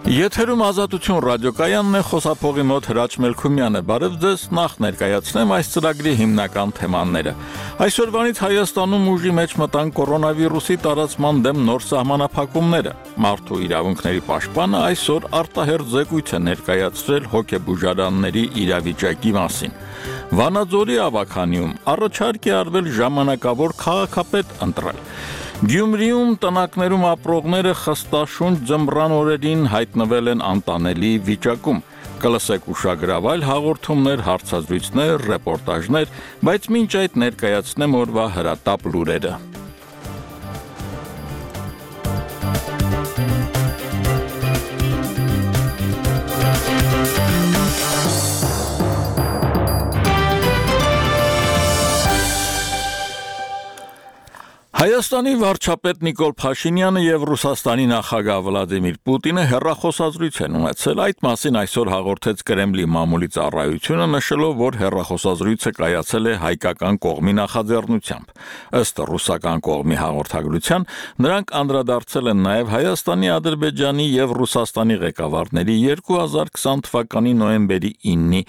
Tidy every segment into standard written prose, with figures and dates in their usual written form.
Եթերում ազատություն ռադիոկայանն է, խոսափողի մոտ Հրաչ Մելքումյանը։ Բարև ձեզ, նախ ներկայացնեմ այս ծրագրի հիմնական թեմաները։ Այսօրվանից Հայաստանում ուժի մեջ մտան կորոնավիրուսի տարածման դեմ նոր սահմանափակումները։ Մարդու իրավունքների պաշտպանը այսօր արտահերթ զեկույց է ներկայացրել հոգեբուժարանների իրավիճակի մասին։ Վանաձորի ավագանիում առաջարկ է արվել ժամանակավոր քաղաքապետ ընտրել։ Գյումրիում տնակներում ապրողները խստաշունչ ձմռան օրերին հայտնվել են անտանելի վիճակում։ Կլսեք ուշագրավայլ հաղորդումներ, հարցազրույցներ, ռեպորտաժներ, բայց մինչ այդ ներկայացնեմ օրվա հրատապ լուրերը։ Հայաստանի վարչապետ Նիկոլ Փաշինյանը եւ Ռուսաստանի նախագահ Վլադիմիր Պուտինը հեռախոսազրույց են ունեցել։ Այդ մասին այսօր հաղորդեց Կրեմլի մամուլի ծառայությունը, նշելով, որ հեռախոսազրույցը կայացել է հայկական կողմի նախաձեռնությամբ։ Ըստ ռուսական կողմի հաղորդագրության, նրանք անդրադարձել են նաեւ Հայաստանի, Ադրբեջանի եւ Ռուսաստանի ղեկավարների 2020 թվականի նոյեմբերի 9-ի,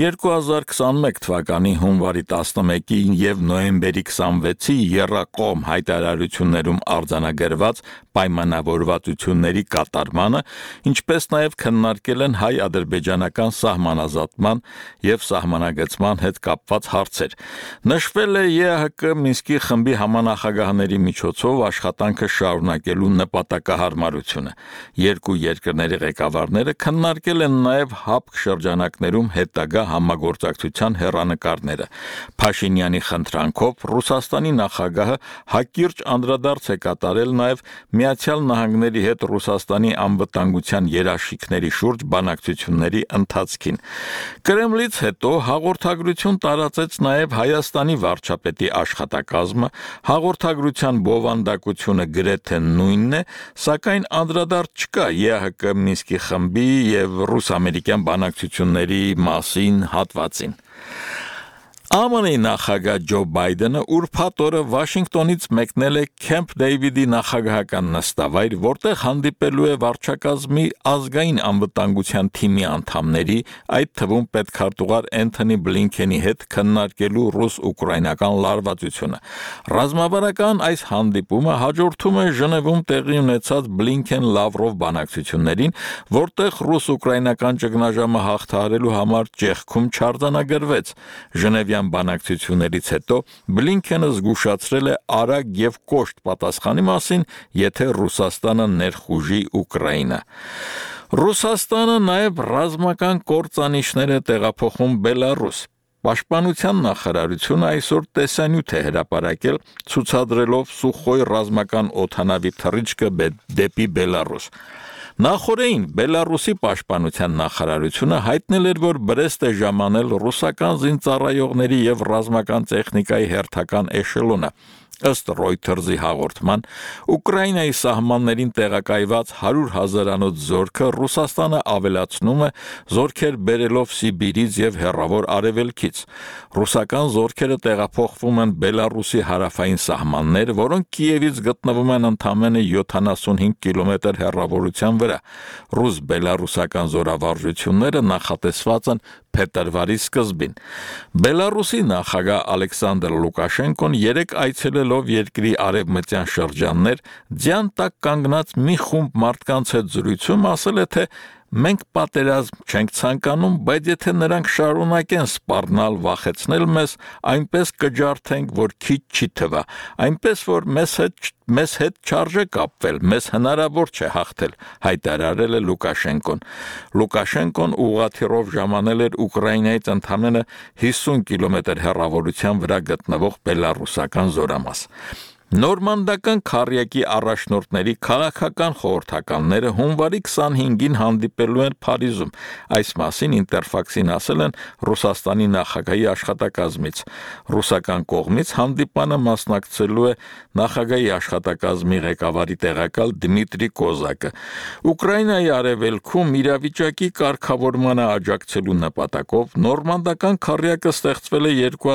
2021 թվականի հունվարի 11-ի եւ նոյեմբերի 26-ի եռակողմ հայտարարություններում արձանագրված պայմանավորվածությունների կատարմանը, ինչպես նաև քննարկել են հայ-ադրբեջանական սահմանազատման եւ սահմանագծման հետ կապված հարցեր։ Նշվել է ԵԱՀԿ Մինսկի խմբի համանախագահների միջոցով աշխատանքը շարունակելու նպատակահարմարությունը։ Երկու երկրների ղեկավարները քննարկել են նաև ՀԱՊԿ շրջանակներում հետագա համագործակցության հեռանկարները։ Փաշինյանի խնդրանքով Ռուսաստանի նախագահը հակիրճ անդրադարձ է կատարել նաև Միացյալ Նահանգների հետ Ռուսաստանի անվտանգության երաշխիքների շուրջ բանակցությունների ընթացքին։ Կրեմլից հետո հաղորդագրություն տարածեց նաև Հայաստանի վարչապետի աշխատակազմը, հաղորդագրության բովանդակությունը գրեթե նույնն է, սակայն անդրադարձ չկա ԵԱՀԿ Մինսկի խմբի եւ ռուս-ամերիկյան բանակցությունների մասին հատվածին։ ԱՄՆ-ի նախագահ Ջո Բայդենը ուրբաթ օրը Վաշինգտոնից մեկնել է Քեմփ Դեյվիդի նախագահական նստավայր, որտեղ հանդիպելու է վարչակազմի ազգային անվտանգության թիմի անդամների, այդ թվում պետքարտուղար Էնթոնի Բլինքենի հետ քննարկելու ռուս-ուկրաինական լարվածությունը։ Ռազմավարական այս հանդիպումը հաջորդում է Ժնևում տեղի ունեցած Բլինքեն-Լավրով բանակցություններին, որտեղ ռուս-ուկրաինական ճգնաժամը հաղթահարելու համար ճեղքում չարձանագրվեց։ Ժնևյան բանակցություններից հետո Բլինքենը զգուշացրել է արագ եւ կոշտ պատասխանի մասին, եթե Ռուսաստանը ներխուժի Ուկրաինա։ Ռուսաստանը նաեւ ռազմական կործանիչներ է տեղափոխում Բելարուս։ Պաշտպանության նախարարությունը այսօր տեսանյութ է հրապարակել, ցուցադրելով Սուխոյ ռազմական օդանավի թռիչքը դեպի Բելարուս։ Նախորդին Բելարուսի պաշտպանության նախարարությունը հայտնել էր, որ Բրեստ է ժամանել ռուսական զինծառայողների եւ ռազմական տեխնիկայի հերթական էշելոնը։ Ըստ Reuters-ի հաղորդման, Ուկրաինայի սահմաններին տեղակայված 100,000-անոց զորքը Ռուսաստանը ավելացնում է զորքեր բերելով Սիբիրից եւ հեռավոր արևելքից։ Ռուսական զորքերը տեղափոխվում են Բելարուսի հարավային սահմաններ, որոնք Կիևից գտնվում են ընդամենը 75 կիլոմետր հեռավորության վրա։ Ռուս-բելարուսական զորավարժությունները նախատեսված են փետրվարի սկզբին։ Բելարուսի նախագահ Ալեքսանդր Լուկաշենկոն երեկ այցելելով երկրի արևմտյան շրջաններ, ձյան տակ կանգնած մի խումբ մարդկանց հետ զրույցում ասել է, թե մենք պատերազմ չենք ցանկանում, բայց եթե նրանք շարունակեն սպառնալ, վախեցնել մեզ, այնպես կջարդենք, որ քիչ չի թվա, այնպես որ մեզ հետ չարժե կապվել, մեզ հնարավոր չէ հաղթել, հայտարարել է Լուկաշենկոն։ Լուկաշենկոն ուղղաթիռով ժամանել էր Ուկրաինայից ընդամենը 50 կիլոմետր հեռավորության վրա գտնվող բելարուսական զորամաս։ Նորմանդական քարյակի առաջնորդների քաղաքական խորհրդականները հունվարի 25-ին հանդիպելու են Փարիզում։ Այս մասին Ինտերֆաքսին ասել են Ռուսաստանի նախագահի աշխատակազմից։ Ռուսական կողմից հանդիպանը մասնակցելու է նախագահի աշխատակազմի ղեկավարի տեղակալ Դմիտրի Կոզակը։ Ուկրաինայի արևելքում իրավիճակի կարգավորմանը աջակցելու նպատակով նորմանդական քարյակը ստեղծվել է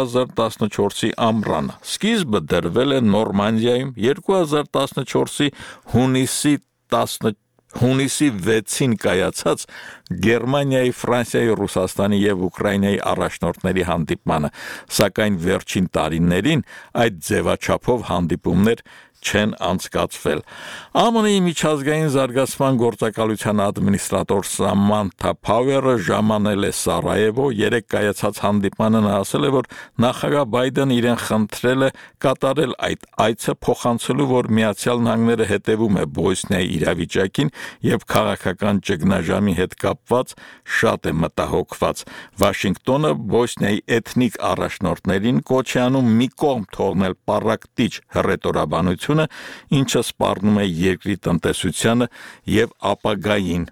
2014-ի ամռանը։ Սկիզբը դրվել է Նորմանդիայում 2014-ի հունիսի 6-ին կայացած Գերմանիայի, Ֆրանսիայի, Ռուսաստանի եւ Ուկրաինայի առաջնորդների հանդիպմանը, սակայն վերջին տարիներին այդ ձևաչափով հանդիպումներ չեն անցկացվել։ ԱՄՆ-ի միջազգային զարգացման գործակալության ադմինիստրատոր Սամանթա Փաուերը ժամանել է Սարայևո, երեկ կայացած հանդիպմանը նա ասել է, որ նախագահ Բայդենը իրեն խնդրել է կատարել այդ այցը, փոխանցելու, որ Միացյալ Նահանգները հետևում է Բոսնիայի իրավիճակին եւ քաղաքական ճգնաժամի հետ կապված շատ է մտահոգված։ Վաշինգտոնը Բոսնիայի էթնիկ առաջնորդներին կոչ է անում մի կողմ թողնել պառակտիչ հռետորաբանություն, ինչը սպառնում է երկրի տնտեսությանը եւ ապագային։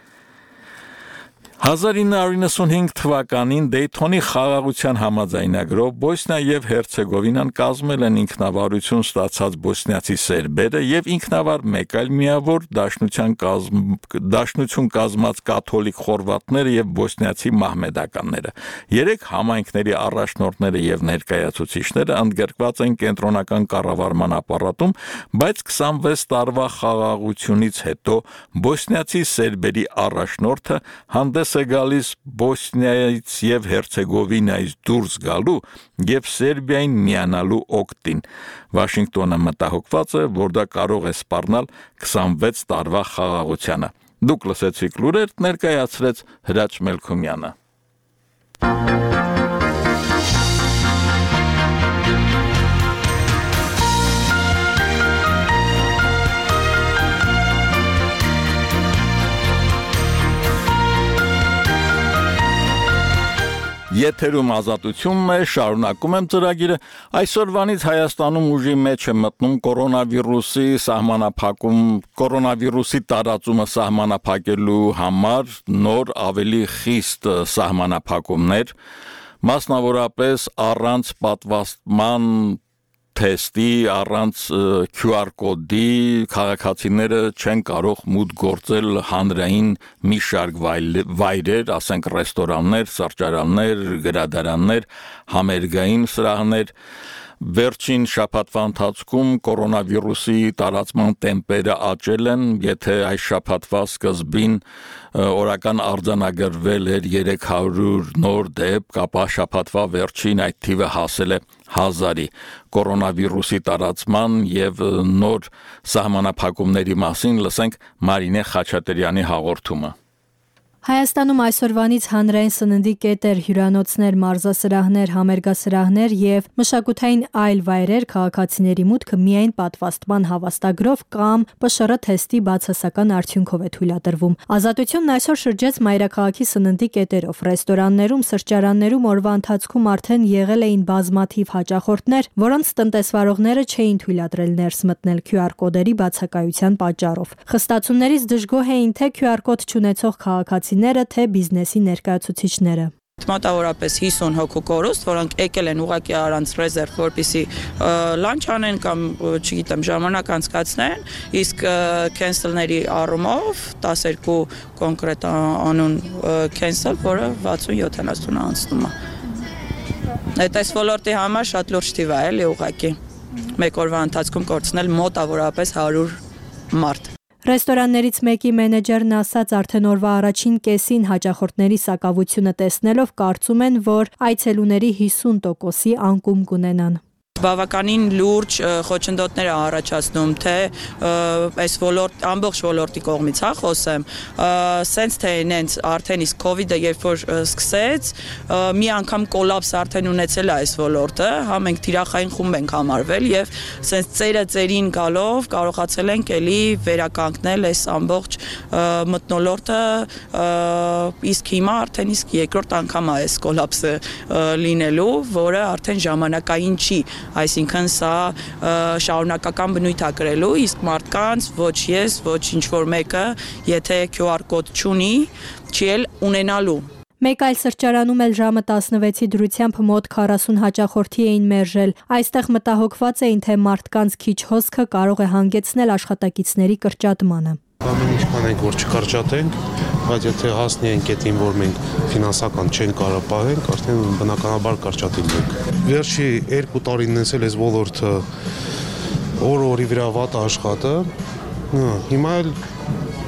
1995 թվականին Դեյթոնի խաղաղության համաձայնագրով Բոսնիա եւ Հերցեգովինան կազմել են ինքնավարություն ստացած բոսնիացի սերբերը եւ ինքնավար մեկ այլ միավոր դաշնություն կազմած կաթոլիկ խորվաթները եւ բոսնիացի մահմեդականները։ Երեք համայնքների առաջնորդները եւ ներկայացուցիչները ընդգրկված են կենտրոնական կառավարման ապարատում, բայց 26 տարվա խաղաղությունից հետո բոսնիացի սերբերի առաջնորդը հանդես է գալիս Բոսնիայից եւ Հերցեգովինայից դուրս գալու եւ Սերբիային միանալու օգտին։ Վաշինգտոնը մտահոգված է, որ դա կարող է սպառնալ 26 տարվա խաղաղությանը։ Դուք լսեցիք լուրեր, ներկայացրեց Հրաչ Մելքումյանը։ Եթերում ազատությունն է, շարունակում եմ ծրագիրը։ Այսօրվանից Հայաստանում ուժի մեջ է մտնում կորոնավիրուսի տարածումը սահմանափակելու համար նոր ավելի խիստ սահմանափակումներ, մասնավորապես առանց պատվաստման թեստի, առանց QR կոդի քաղաքացիները չեն կարող մուտք գործել հանրային մի շարք վայրեր, ասենք ռեստորաններ, սրճարաններ, գրադարաններ, համերգային սրահներ։ Վերջին շաբաթվա ընթացքում կորոնավիրուսի տարածման տեմպերը աճել են, եթե այս շաբաթվա սկզբին օրական արձանագրվել էր 300 նոր դեպք, ապա շաբաթվա վերջին այդ թիվը հասել է 1000-ի։ Կորոնավիրուսի տարածման եւ նոր սահմանափակումների մասին լսենք Մարինե Խաչատրյանի հաղորդումը։ Հայաստանում այսօրվանից հանրային սննդի կետեր, հյուրանոցներ, մարզասրահներ, համերգասրահներ եւ մշակութային այլ վայրեր քաղաքացիների մուտքը միայն պատվաստման հավաստագրով կամ ՊՇՌ թեստի բացասական արդյունքով է թույլատրվում։ Ազատությունն այսօր շրջեց մայրաքաղաքի սննդի կետերով։ Ռեստորաններում, սրճարաններում օրվա ընթացքում արդեն եղել էին բազմաթիվ հաճախորդներ, որոնց տնտեսվարողները չէին թույլատրել ներս մտնել QR կոդերի բացակայության պատճառով։ Խստացումներից դժգոհ էին թե QR կոդ չունեցող քաղաքացիները, թե բիզնեսի ներկայացուցիչները։ Մոտավորապես 50 հոգու կորուստ, որոնք եկել են ուղղակի առանց ռեզերվ, որպեսզի լանչ անեն կամ, չգիտեմ, ժամանակ անցկացնեն, իսկ քենսելների առումով 12 կոնկրետ անուն քենսել, որը 60-70 անցնում է։ Այդ այս ոլորտի համար շատ լուրջ թիվ է, էլի ուղղակի։ Մեկ օրվա ընթացքում կորցնել մոտավորապես 100 մարդ։ Ռեստորաններից մեկի մենեջերն ասաց, արդեն օրվա առաջին կեսին հաճախորդների սակավությունը տեսնելով կարծում են, որ այցելուների 50%-ի անկում կունենան։ Բավականին լուրջ խոչընդոտներ է առաջացնում, թե այս ամբողջ ոլորտի կողմից, խոսեմ, սենց թե նենց արդեն իսկ COVID-ը երբ որ սկսեց, մի անգամ կոլապս արդեն ունեցել է այս ոլորտը, մենք թիրախային խումբ ենք համարվել եւ սենց ծերը ծերին գալով կարողացել ենք էլի վերականգնել այս ամբողջ մթնոլորտը, իսկ հիմա արդեն իսկ երկրորդ անգամ է այս կոլապսը լինելու, որը արդեն ժամանակային չի։ Այսինքն սա շարունակական բնույթ է կրելու, իսկ մարդկանց ոչ ես, ոչ ինչ-որ մեկը, եթե QR կոդ չունի, չի էլ ունենալու։ Մեկ այլ սրճարանում էլ ժամը 16-ի դրությամբ մոտ 40 հաճախորդի էին մերժել։ Այստեղ մտահոգված էին, թե մարդկանց քիչ հոսքը կարող է հանգեցնել աշխատակիցների կրճատմանը։ Ամեն ինչ կանենք, որ չկրճատենք, բայց եթե հասնենք այդին, որ մենք ֆինանսական չենք կարող պահենք, արդեն բնականաբար կրճատիլ ենք։ Վերջի 2 տարիներս էլ այս ոլորտը օր-օրի վրա վատ աշխատը, հիմա էլ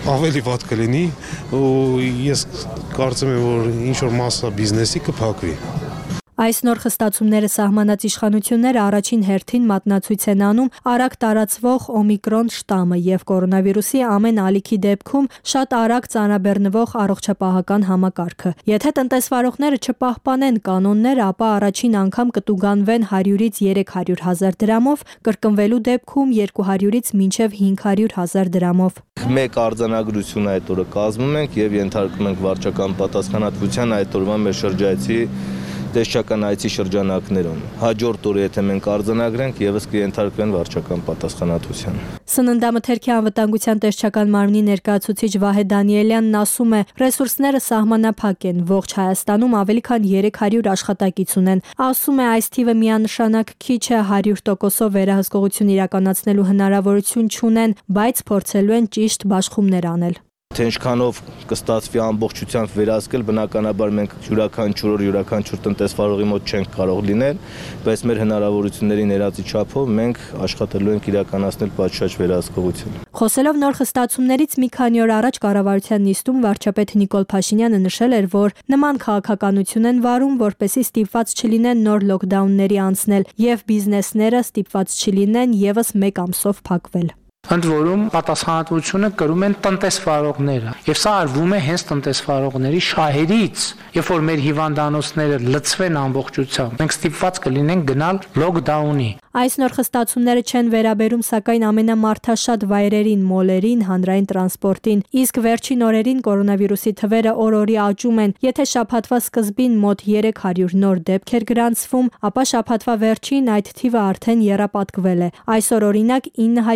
ավելի վատ կլինի ու ես կարծում եմ որ ինչ որ մասը բիզնեսի կփակվի Այս նոր խստացումները սահմանած իշխանությունները առաջին հերթին մատնացույց են անում արագ տարածվող օմիկրոն շտամը եւ կորոնավիրուսի ամեն ալիքի դեպքում շատ արագ ծանրաբեռնվող առողջապահական համակարգը։ Եթե տնտեսվարողները չպահպանեն կանոնները, ապա առաջին անգամ կտուգանվեն 100-ից 300,000 դրամով, կրկնվելու դեպքում 200-ից մինչև 500,000 դրամով։ Մեկ արձանագրություն այդ օրը կազմում ենք եւ ենթարկում ենք վարչական պատասխանատվության այդ օրվա մեր շրջայցի տեսչական այցի շրջանակներում։ Հաջորդ օրը եթե մենք արձանագրենք, եւս կենթարկվեն վարչական պատասխանատվության։ Սննդամթերքի անվտանգության տեսչական մարմնի ներկայացուցիչ Վահե Դանիելյանն ասում է, ռեսուրսները սահմանափակ են, ողջ Հայաստանում ավելի քան 300 աշխատակից ունեն։ Ասում է, այս թիվը միանշանակ քիչ է, 100%-ով վերահսկողություն իրականացնելու հնարավորություն չունեն, բայց փորձելու են ճիշտ բաշխումներ անել։ Թե ինչքանով կստացվի ամբողջությամբ վերահսկել, բնականաբար մենք յուրաքանչյուր տնտեսվարողի մոտ չենք կարող լինել, բայց մեր հնարավորությունների ներածի չափով մենք աշխատելու ենք իրականացնել պատշաճ վերահսկողություն։ Խոսելով նոր խստացումներից մի քանի օր առաջ կառավարության նիստում վարչապետ Նիկոլ Փաշինյանը նշել էր, որ նման քաղաքականություն են վարում, որպեսզի ստիպված չլինեն նոր լոքդաունների անցնել եւ բիզնեսները ստիպված չլինեն եւս մեկ ամսով փակվել։ Ընդ որում պատասխանատվությունը կրում են տնտեսվարողները եւ սա արվում է հենց տնտեսվարողների շահերից երբ որ մեր հիվանդանոցները լցվեն ամբողջությամբ մենք ստիպված կլինենք գնալ լոկդաունի Այս նոր խստացումները չեն վերաբերում սակայն ամենամարդաշատ վայրերին, մոլերին, հանրային տրանսպորտին, իսկ վերջին օրերին կորոնավիրուսի թվերը օր-օրի աճում են։ Եթե շաբաթվա սկզբին մոտ 300 նոր դեպք էր գրանցվում, ապա շաբաթվա վերջին այդ թիվը արդեն եռապատկվել է։ Այսօր օրինակ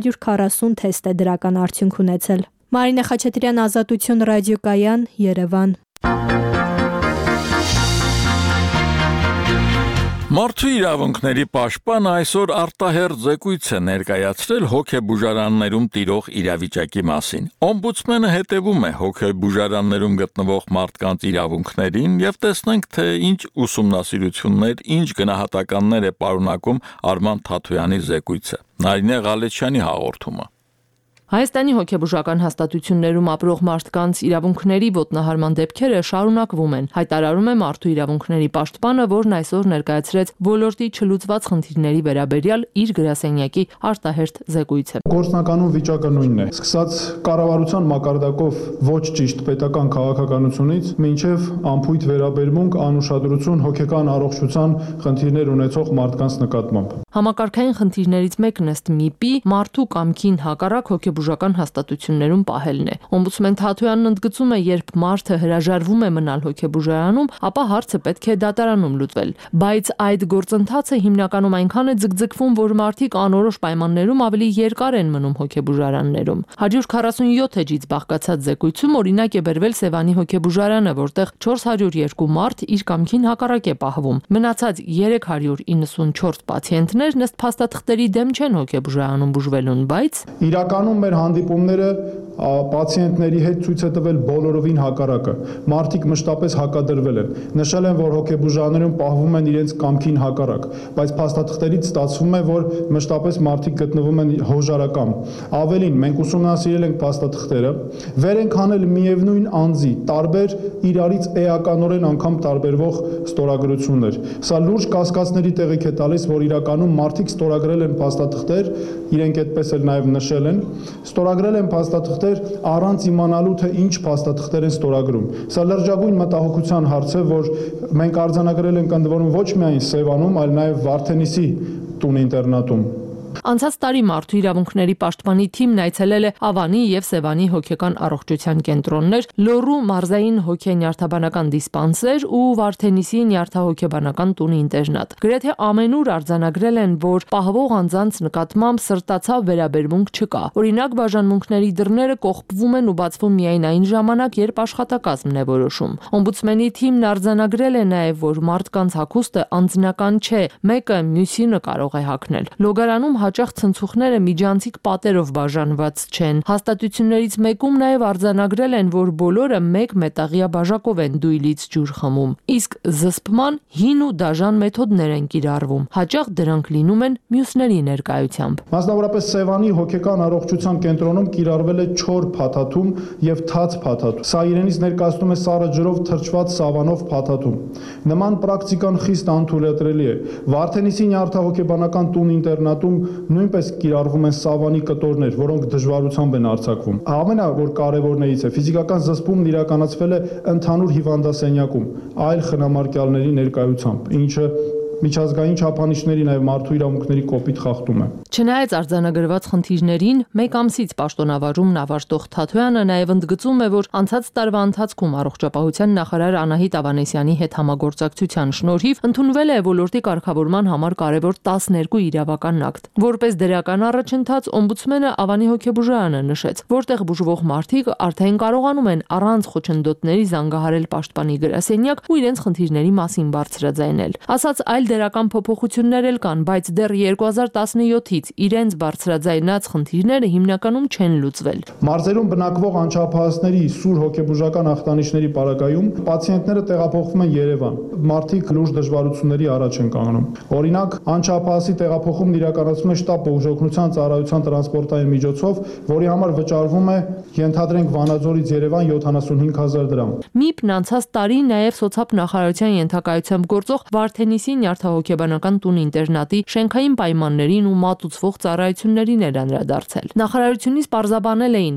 940 թեստ է դրական արդյունք ունեցել։ Մարինե Խաչատրյան, Ազատություն ռադիոկայան, Երևան։ Մարդու իրավունքների պաշտպանը այսօր արտահերթ զեկույց է ներկայացրել հոգեբուժարաններում տիրող իրավիճակի մասին։ Օմբուդսմենը հետևում է հոգեբուժարաններում գտնվող մարդկանց իրավունքներին եւ տեսնենք, թե ինչ ուսումնասիրություններ, ինչ գնահատականներ է պարունակում Արման Թաթոյանի զեկույցը։ Նարինե Ղալեչյանի հաղորդումը։ Հայաստանի հոգեբուժական հաստատություններում ապրող մարդկանց իրավունքների ոտնահարման դեպքերը շարունակվում են, հայտարարում է Մարդու իրավունքների պաշտպանը, որն այսօր ներկայացրեց ոլորտի չլուծված խնդիրների վերաբերյալ իր գրասենյակի արտահերթ զեկույցը։ Գործնականում վիճակը նույնն է, սկսած կառավարության մակարդակով ոչ ճիշտ պետական քաղաքականությունից մինչև անփույթ վերաբերմունք, անուշադրություն հոգեկան առողջության խնդիրներ ունեցող մարդկանց նկատմամբ։ Համակարգային խնդիրներից մեկն ըստ ՄԻՊ-ի մարդու կամքին հակառակ հոգեբուժական հաստատություններում պահելն է։ Օմբուդսմեն Թաթոյանն ընդգծում է, երբ մարդը հրաժարվում է մնալ հոգեբուժարանում, ապա հարցը պետք է դատարանում լուծվել։ Բայց այդ գործընթացը հիմնականում այնքան է ձգձգվում, որ մարդիկ անորոշ պայմաններում ավելի երկար են մնում հոգեբուժարաններում։ 147 էջից բաղկացած զեկույցում օրինակ է բերվել Սևանի հոգեբուժարանը, որտեղ 402 մարդ իր կամքին հակառակ է պահվում։ Մնացած 394 պացիենտներն ըստ փաստաթղթերի դեմ չեն հոգեբուժարանում բուժվելուն, բայց իրականում մեր հանդիպումները պացիենտների հետ ցույց է տվել բոլորովին հակառակը։ Մարդիկ մշտապես հակադրվել են։ Նշել են, որ հոգեբուժարաններում պահվում են իրենց կամքին հակառակ, բայց փաստաթղթերից ստացվում է, որ մշտապես մարդիկ գտնվում են հոժարակամ։ Ավելին, մենք ուսումնասիրել ենք փաստաթղթերը, վեր ենք հանել միևնույն անձի տարբեր իրարից էականորեն անգամ տարբերվող ստորագրություններ։ Սա լուրջ կասկածների տեղիք է տալիս, որ իրականում մարդիկ ստորագրել են փաստաթղթեր, իրենք այդպես էլ նաև նշել են, ստորագրել են փաստաթղթեր առանց իմանալու թե ինչ փաստաթղթեր են ստորագրում։ Սա լրջագույն մտահոգության հարց է, որ մենք արձանագրել ենք ընդ որում ոչ միայն Սևանում, այլ նաև Վարդենիսի տուն ինտերնատում։ Անցած տարի Մարդու իրավունքների պաշտպանի թիմն այցելել է Ավանի եւ Սևանի հոգեկան առողջության կենտրոններ, Լոռու մարզային հոգենյարդաբանական դիսպանսեր ու Վարդենիսի նյարդահոգեբանական տուն ինտերնատ։ Գրեթե ամենուր արձանագրել են, որ պահվող անձանց նկատմամբ սրտացավ վերաբերմունք չկա։ Օրինակ, բաժանմունքների դռները կողպվում են ու բացվում միայն այն ժամանակ, երբ աշխատակազմն է որոշում։ Օմբուդսմենի թիմն արձանագրել է նաեւ, որ մարդկանց հագուստը անձնական չէ, մեկը մյուսինը կարող է հագնել։ Լոգարանում հաճախ ցնցուղները միջանցիկ պատերով բաժանված չեն։ Հաստատություններից մեկում նաև արձանագրել են, որ բոլորը մեկ մետաղյա բաժակով են դույլից ջուր խմում։ Իսկ զսպման հին ու դաժան մեթոդներ են կիրառվում։ Հաճախ դրանք լինում են մյուսների ներկայությամբ։ Մասնավորապես Սևանի հոգեկան առողջության կենտրոնում կիրառվել է չոր փաթաթում եւ թաց փաթաթում։ Սա իրենից ներկայացնում է սառը ջրով թրջված սավանով փաթաթում։ Նման պրակտիկան խիստ անթույլատրելի է։ Վարդենիսի նյարդահոգեբանական տուն-ինտերնատում նույնպես կիրառվում են սավանի կտորներ, որոնք դժվարությամբ են արձակվում։ Ամենավոր կարևորներից է ֆիզիկական զսպումն իրականացվել է ընդհանուր հիվանդասենյակում, այլ խնամարկյալների ներկայությամբ, ինչը միջազգային չափանիշների նաև մարդու իրավունքների կոպիտ խախտում է։ Չնայած արձանագրված խնդիրներին, մեկ ամսից պաշտոնավարումն ավարտող Թաթոյանը նաև ընդգծում է, որ անցած տարվա ընթացքում առողջապահության նախարար Անահիտ Ավանեսյանի հետ համագործակցության շնորհիվ ընդունվել է ոլորտի կարգավորման համար կարևոր 12 իրավական ակտ։ Որպես դրական առաջընթաց, օմբուդսմենը Ավանի հոգեբուժարանը նշեց, որտեղ բուժվող մարդիկ արդեն կարողանում են առանց խոչընդոտների զանգահարել պաշտպանի գրասենյակ ու իրենց խնդիրների մասին բարձրաձայնել։ Ասած այլ դերական փոփոխություններ էլ կան, բայց դեռ 2017-ից իրենց բարձրաձայնած խնդիրները հիմնականում չեն լուծվել։ Մարզերում բնակվող անչափահասների սուր հոգեբուժական ախտանիշների պարագայում պացիենտները տեղափոխվում են Երևան։ Մարդիկ լուրջ դժվարությունների առաջ են կանգնում։ Օրինակ, անչափահասի տեղափոխումն իրականացվում է շտապ բուժօգնության ծառայության տրանսպորտային միջոցով, որի համար վճարվում է, ենթադրենք, Վանաձորից Երևան 75,000 դրամ։ ՄԻՊ-ն անցած տարի նաև սոցիալ նախարարության ենթակայությամբ գործող Վարդենիսի նյարդահոգեբանական տուն-ինտերնատի շենքային պայմաններին ու մատուցվող ծառայություններին էր անդրադարձել։ Նախարարությունից պարզաբանել էին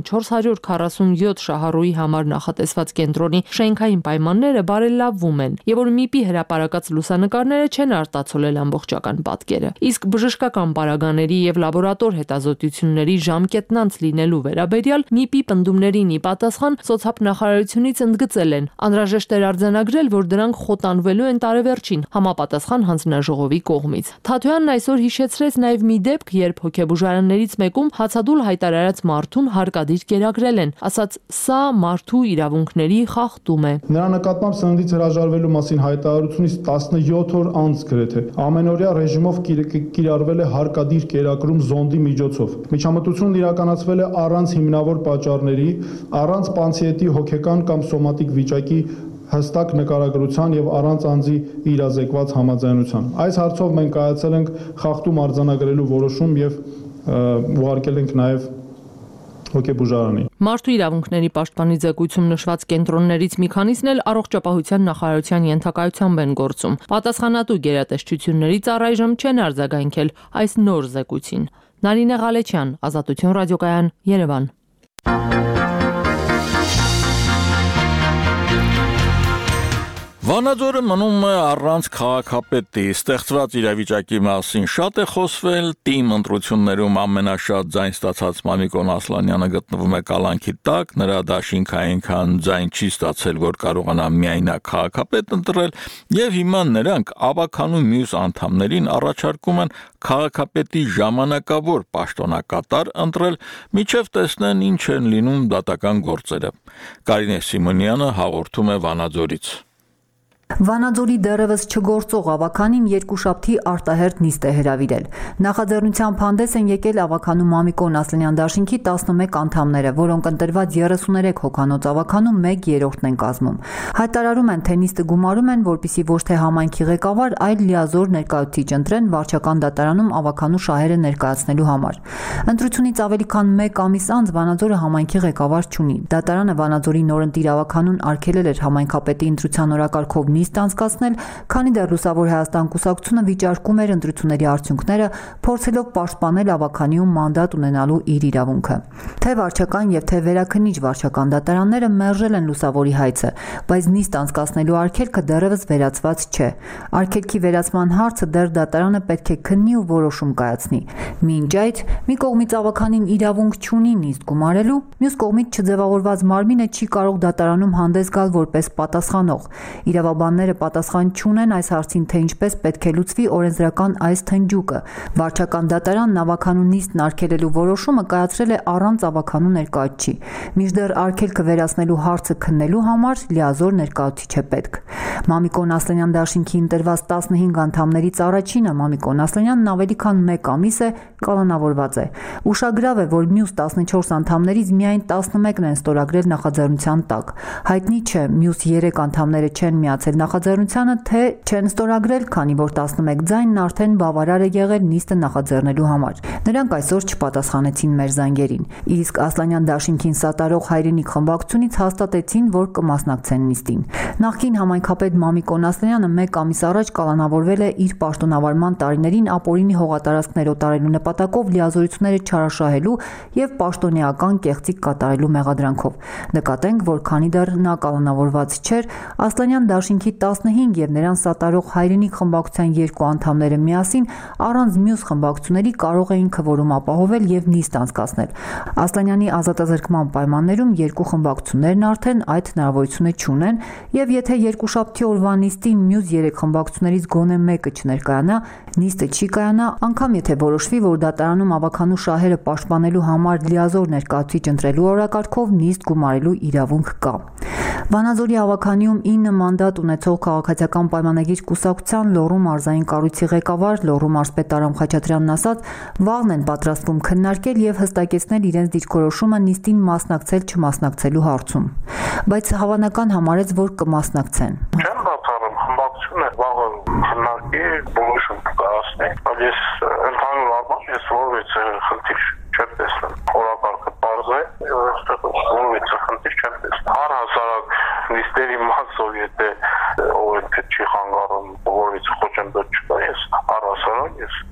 447 շահառուի համար նախատեսված կենտրոնի շենքային պայմանները բարելավվում են, եւ որ ՄԻՊ-ի հրապարակած լուսանկարները չեն արտացոլել ամբողջական պատկերը։ Իսկ բժշկական պարագաների եւ լաբորատոր հետազոտությունների ժամկետնանց լինելու վերաբերյալ ՄԻՊ-ի պնդումներին ի պատասխան սոցիալ նախարարությունից ընդգծել են, անհրաժեշտ էր արձանագրել, որ դրանք խոտանվելու են տարեվերջին համապատասխան հանձնաժողովի կողմից։ Թաթոյանն այսօր հիշեցրեց նաև մի դեպք, երբ հոգեբուժարաններից մեկում հացադուլ հայտարարած մարդուն հարկադիր կերակրել են, ասաց սա մարդու իրավունքների խախտում է։ Նրա նկատմամբ սննդից հրաժարվելու մասին հայտարարությունից 17 օր անց գրեթե ամենօրյա ռեժիմով կիրառվել է հարկադիր կերակրում զոնդի միջոցով։ Միջամտությունն իրականացվել է առանց հիմնավոր պատճառների, առանց պացիենտի հոգեկան կամ սոմատիկ վիճակի հստակ նկարագրության եւ առանց անձի իրազեկված համաձայնության։ Այս հարցով մենք կայացել ենք խախտում արձանագրելու որոշում եւ ուղարկել ենք նաեւ հոգեբուժարանի։ Մարդու իրավունքների պաշտպանի ձեռքույթում նշված կենտրոններից մի քանիսն էլ առողջապահության նախարարության ենթակայությամբ են գործում։ Պատասխանատու գերատեսչություններից առայժմ չեն արձագանքել այս նոր ձեռքույթին։ Նարինե Ղալեչյան, Ազատություն ռադիոկայան, Երևան։ Վանաձորը մնում է առանց քաղաքապետի, ստեղծված իրավիճակի մասին շատ է խոսվել, թիմ ընտրություններում ամենաշատ ձայն ստացած Մամիկոն Ասլանյանը գտնվում է կալանքի տակ, նրա դաշինքը այնքան ձայն չի ստացել, որ կարողանա միայնակ քաղաքապետ ընտրել, եւ հիմա նրանք ավականու մյուս անդամներին առաջարկում են քաղաքապետի ժամանակավոր պաշտոնակատար ընտրել, միջև տեսնեն ինչ են լինում դատական գործերը։ Կարինե Սիմոնյանը հաղորդում է Վանաձորից։ Վանաձորի դեռևս չգործող ավականին երկուշաբթի արտահերթ նիստ է հրավիրել։ Նախաձեռնությամբ հանդես են եկել ավականու Մամիկոն Ասլանյան դաշինքի 11 անդամները, որոնք ընտրված 33 հոգանոց ավականու 1/3-ն են կազմում։ Հայտարարում են, թե նիստը գումարում են, որպեսզի ոչ թե համայնքի ղեկավար, այլ լիազոր ներկայացուցիչ ընտրեն վարչական դատարանում ավականու շահերը ներկայացնելու համար։ Ընտրությունից ավելի քան 1 ամիս անց Վանաձորը համայնքի ղեկավար չունի։ Դատարանը Վանաձորի նորընտիր ավականուն արգելել էր համայնքապետի ընտրության օրակարգով նիստ անցկացնել, քանի դեռ Լուսավոր Հայաստան կուսակցությունը վիճարկում էր ընտրությունների արդյունքները, փորձելով պաշտպանել ավականիում մանդատ ունենալու իր իրավունքը։ Թե վարչական եւ թե վերաքննիչ վարչական դատարանները մերժել են Լուսավորի հայցը, բայց նիստ անցկացնելու արգելքը դեռևս վերացված չէ։ Արգելքի վերացման հարցը դեռ դատարանը պետք է քննի ու որոշում կայացնի։ Մինչ այդ մի կողմից ավականին իրավունք չունի նիստ գումարելու, մյուս կողմից չձևավորված մարմինը չի կարող դատարանում հանդես գալ որպես պատասխանող։ Իրավաբան հարևանները պատասխան չունեն այս հարցին, թե ինչպես պետք է լուծվի օրենսդրական այս թնջուկը։ Վարչական դատարանն ավականու նիստն արգելելու որոշումը կայացրել է առանց ավականու ներկայացուցիչի։ Մինչդեռ արգելքը վերացնելու հարցը քննելու համար լիազոր ներկայացուցիչ է պետք։ Մամիկոն Ասլանյան դաշինքի ընտրված 15 անդամներից առաջինը Մամիկոն Ասլանյանն ավելի քան 1 ամիս է կալանավորված է։ Ուշագրավ է, որ մյուս 14 անդամներից միայն 11-ն են ստորագրել նախաձեռնության տակ։ Հայտնի չէ, մյուս 3 անդամները չեն միացել նախաձեռնությանը, թե չեն ստորագրել, քանի որ 11 ձայնն արդեն բավարար է եղել նիստը նախաձեռնելու համար։ Նրանք այսօր չպատասխանեցին մեր զանգերին։ Իսկ Ասլանյան դաշինքին սատարող հայրենիք խմբակցությունից հաստատեցին, որ կմասնակցեն նիստին։ Նախկին համայնքապետ Մամիկոն Ասլանյանը 1 ամիս առաջ կալանավորվել է իր պաշտոնավարման տարիներին ապօրինի հողատարածքներ օտարելու նպատակով լիազորությունները չարաշահելու եւ պաշտոնեական կեղծիք կատարելու մեղադրանքով։ Նկատենք, որ քանի դեռ նա կալանավորված չէր, Ասլանյան դաշինքի 15 եւ նրան սատարող հայրենիք խմբակցության 2 անդամները միասին առանց մյուս խմբակցությունների կարող էին քվորում ապահովել եւ նիստ անցկացնել։ Ասլանյանի ազատազրկման պայմաններում 2 խմբակցություններն արդեն այդ հնարավորությունը չունեն եւ եթե երկուշաբթի օրվա նիստին մյուս 3 խմբակցություններից գոնե մեկը չներկայանա, նիստը չի կայանա, անգամ եթե որոշվի, որ դատարանում ավականու շահերը պաշտպանելու համար լիազոր ներկայացուցիչ ընտրելու օրակարգով նիստ գումարելու իրավունք կա։ Վանաձորի ավականիում 9 մանդատ ունեցող քաղաքացիական պայմանագիր կուսակցության Լոռու մարզային կառույցի ղեկավար Լոռու մարզպետ Արամ Խաչատրյանն ասաց, վաղն են պատրաստվում քննարկել եւ հստակեցնել իրենց դիրքորոշումը նիստին մասնակցել-չմասնակցելու հարցում, բայց հավանական համարեց, որ կմասնակցեն։ Չեմ բացառում, խմբակցությունը վաղը քննարկի, որոշում կկայացնի, բայց ես ընդհանուր առմամբ ես որևէ խնդիր չեմ տեսնում։ Օրակարգը պարզ է, որևէ խնդիր չեմ տեսնում։ Առհասարակ նիստերի մասով եթե օրենքը չի խանգարում, որից խոչընդոտ չկա, ես առհասարակ ես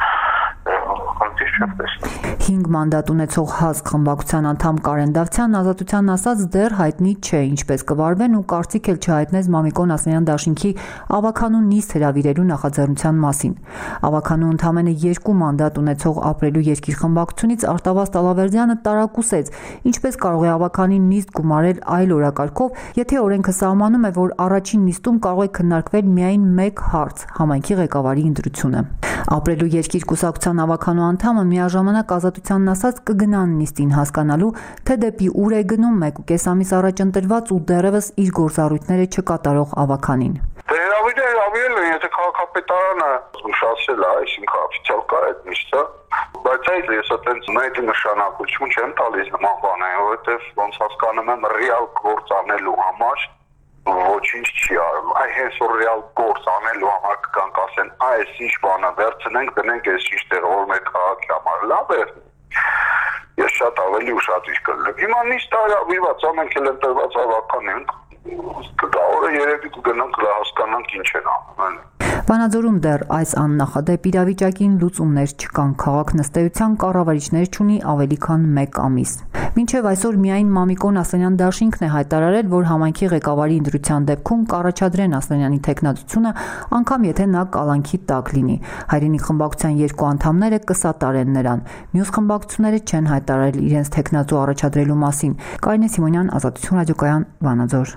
խնդիր չեմ տեսնում։ 5 մանդատ ունեցող ՀԱԶԿ խմբակցության անդամ Կարեն Դավթյանն Ազատությանն ասաց, դեռ հայտնի չէ ինչպես կվարվեն ու կարծիք էլ չհայտնեց Մամիկոն Ասլանյան դաշինքի ավականու նիստ հրավիրելու նախաձեռնության մասին։ Ավականու ընդամենը 2 մանդատ ունեցող Ապրելու երկիր խմբակցությունից Արտավազդ Ալավերդյանը տարակուսեց, ինչպես կարող է ավականին նիստ գումարել այլ օրակարգով, եթե օրենքը սահմանում է, որ առաջին նիստում կարող է քննարկվել միայն 1 հարց՝ համայնքի ղեկավարի ընտրությունը։ Ապրելու երկիր կուսակցության ավականու անդամը միաժամանակ Ազատությանն ասաց կգնան նիստին հասկանալու, թե դեպի ուր է գնում 1.5 ամիս առաջ ընտրված ու դեռևս իր գործառույթները չկատարող ավականին։ Հրավիրել են, եթե քաղաքապետարանը զգուշացրել է, այսինքն օֆիցիալ կա այդ նիստը, բայց այդ ես այդպես մեծ նշանակություն չեմ տալիս նման բանային, որովհետև ոնց հասկանում եմ ռեալ գործ անելու համար ոչինչ չի արվում։ Այ հենց որ ռեալ գործ անելու համար կանք ասեն, այս ինչ բանը վերցնենք, դնենք այս ճիշտեր որ մեր քաղաքի համար լավ է։ Ես շատ ավելի ուշադրիչ կլինեմ։ Հիմա նիստ արավիրված ամենք էլ ընտրված ավական ենք։ Դա օրը երևի կգնանք հասկանանք ինչ են անում։ Վանաձորում դեռ այս աննախադեպ իրավիճակին լուծումներ չկան, քաղաքն ըստ էության կառավարիչներ չունի ավելի քան 1 ամիս։ Մինչև այսօր միայն Մամիկոն Ասլանյան դաշինքն է հայտարարել, որ համայնքի ղեկավարի ընտրության դեպքում կառաջադրեն Ասլանյանի թեկնածությունը, անգամ եթե նա կալանքի տակ լինի։ Հայրենիք խմբակցության 2 անդամները կսատարեն նրան։ Մյուս խմբակցությունները չեն հայտարարել իրենց թեկնածու առաջադրելու մասին։ Կարինե Սիմոնյան, Ազատություն ռադիոկայան, Վանաձոր։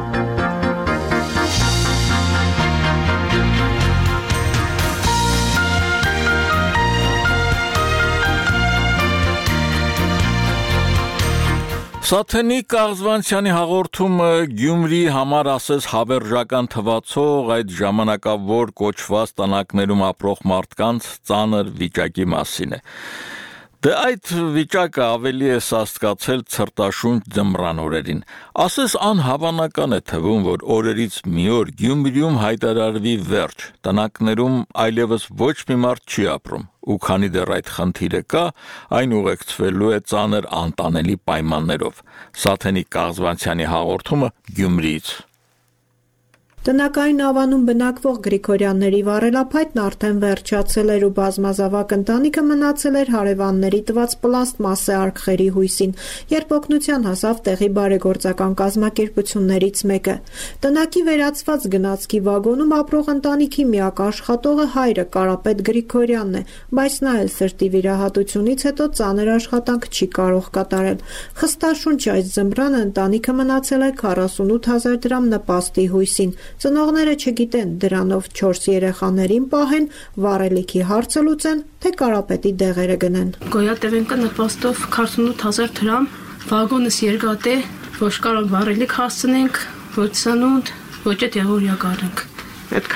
Սաթենի Կաղզվանցյանի հաղորդումը Գյումրի համար ասես հավերժական թվացող այդ ժամանակավոր կոչված տնակներում ապրող մարդկանց ծանր վիճակի մասին է։ Դե այդ վիճակը ավելի է սաստկացել ցրտաշունչ ձմռան օրերին։ Ասես անհավանական է թվում, որ օրերից մի օր Գյումրիում հայտարարվի վերջ, տնակներում այլևս ոչ մի մարդ չի ապրում։ Ու քանի դեռ այդ խնդիրը կա, այն ուղեկցվելու է ծանր անտանելի պայմաններով։ Սաթենի Կաղզվանցյանի հաղորդումը Գյումրիից։ Տնակային ավանում բնակվող Գրիգորյանների վառելափայտն արդեն վերջացել էր ու բազմազավակ ընտանիքը մնացել էր հարևանների տված պլաստմասե արկղերի հույսին, երբ օգնության հասավ տեղի բարեգործական կազմակերպություններից մեկը։ Տնակի վերացված գնացքի վագոնում ապրող ընտանիքի միակ աշխատողը հայրը Կարապետ Գրիգորյանն է, բայց նա էլ սրտի վիրահատությունից հետո ծանր աշխատանք չի կարող կատարել։ Խստաշունչ այս ձմռանը ընտանիքը մնացել է 48,000 դրամ նպաստի հույսին։ Ծնողները չգիտեն դրանով 4 երեխաներին պահեն, վառելիքի հարցը լուծեն, թե կարապետի դեղերը գնեն։ Գոյատևենքը նպաստով 48,000 դրամ, վագոնս երկաթ է, ոչ կարող վառելիք հասցնենք, ոչ սնունդ, ոչ էլ եղորյա կարենք։ Այդ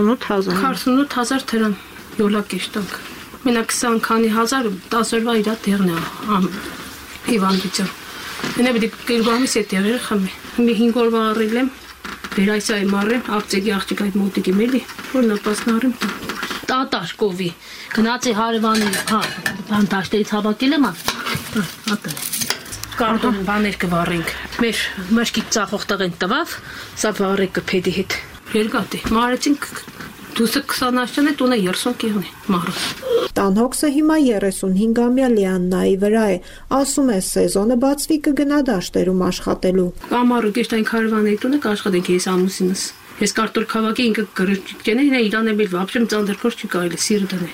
48,000 դրամ յոլակեշտանք։ Մենակ 20 քանի հազար 10 օրվա իրա տեղն է հիվանդություն։ Մենա պետք է գերգամիս է տեղերը խմի։ Մի 5 օրվա առել եմ, վերայսայի մարեմ, ապտեկի աղջիկ այդ մոտիկի մելի, որ նպասնարեմ տատար կովի։ Գնացի հարևանի, բան դաշտերից հավաքել եմ, ատել։ Կարդոն բաներ կվառենք։ Մեր մաշկի ծախող տղեն տվավ, սա վառեք կփեդի հետ։ Երկաթ է, մարեցինք դուսը 20 աշճան է, տունը 30 կեղն է, մարոս։ Տանհոգսը հիմա 35-ամյա Լիաննայի վրա է, ասում է սեզոնը բացվի կգնա դաշտերում աշխատելու։ Ամառը գեշտ այն քարվանայի տունը կաշխատենք ես ամուսինս։ Ես կարտոլ քաղաքի ինքը կրճկեն է, իրան է բիլ վապշեմ ծանդրքոր չի կարելի, սիրը դնե։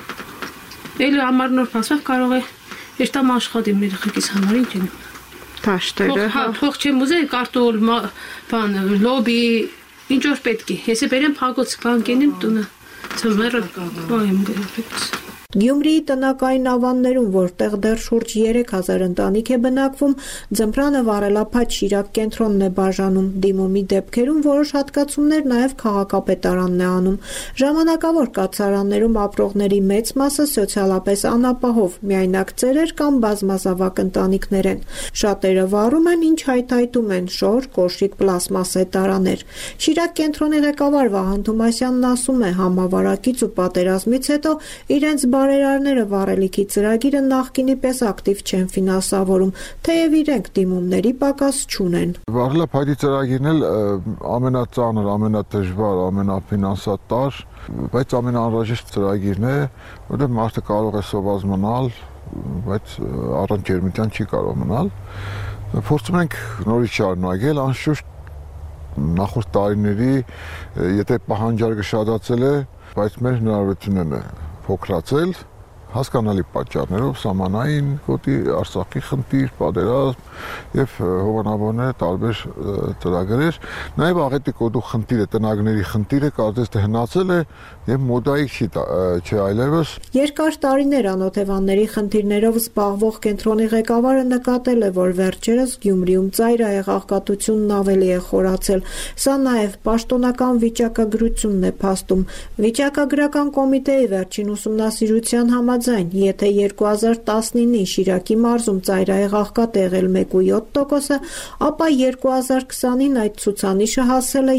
Էլի ամառ նոր պասվավ կարող է, ես տամ աշխատիմ երեխեքիս համար ինչ են։ Դաշտերը։ Թող չեմ ուզել կարտոլ, բան, լոբի, ինչ որ պետք է։ Ես բերեմ փակոց բան կենեմ տունը։ Ծմերը վայեմ գերպես։ Գյումրիի տնակային ավաններում, որտեղ դեռ շուրջ 3000 ընտանիք է բնակվում, ձմռանը վառելափայտ Շիրակ կենտրոնն է բաժանում, դիմումի դեպքերում որոշ հատկացումներ նաև քաղաքապետարանն է անում։ Ժամանակավոր կացարաններում ապրողների մեծ մասը սոցիալապես անապահով, միայնակ ծերեր կամ բազմազավակ ընտանիքներ են։ Շատերը վառում են, ինչ հայթայթում են՝ շոր, կոշիկ, պլաստմասե տարաներ։ Շիրակ կենտրոնի ղեկավար Վահան Թումասյանն ասում է, համավարակից ու պատերազմից հետո իրենց բարերարները վառելիքի ծրագիրը նախկինի պես ակտիվ չեն ֆինանսավորում, թեև իրենք դիմումների պակաս չունեն։ Վառելափայտի ծրագիրն էլ ամենածանր, ամենադժվար, ամենաֆինանսատար, բայց ամենաանհրաժեշտ ծրագիրն է, որտեղ մարդը կարող է սոված մնալ, բայց առանց ջերմության չի կարող մնալ։ Փորձում ենք նորից շարունակել, անշուշտ նախորդ տարիների, եթե պահանջարկը շատացել է, բայց մեր հնարավորությունները փոքրացել հասկանալի պատճառներով սահմանային գոտի Արցախի խնդիր, պատերազմ եւ հովանավորները տարբեր ծրագրեր, նաեւ աղետի կոդու խնդիրը, տնագների խնդիրը կարծես թե հնացել է եւ մոդայիկ չի այլևս։ Երկար տարիներ անօթևանների խնդիրներով զբաղվող կենտրոնի ղեկավարը նկատել է, որ վերջերս Գյումրիում ծայրահեղ աղքատությունն ավելի է խորացել։ Սա նաեւ պաշտոնական վիճակագրությունն է փաստում։ Վիճակագրական կոմիտեի վերջին ուսումնասիրության համաձայն, եթե 2019-ին Շիրակի մարզում ծայրահեղ աղքատ է եղել 1.7%, ապա 2020-ին այդ ցուցանիշը հասել է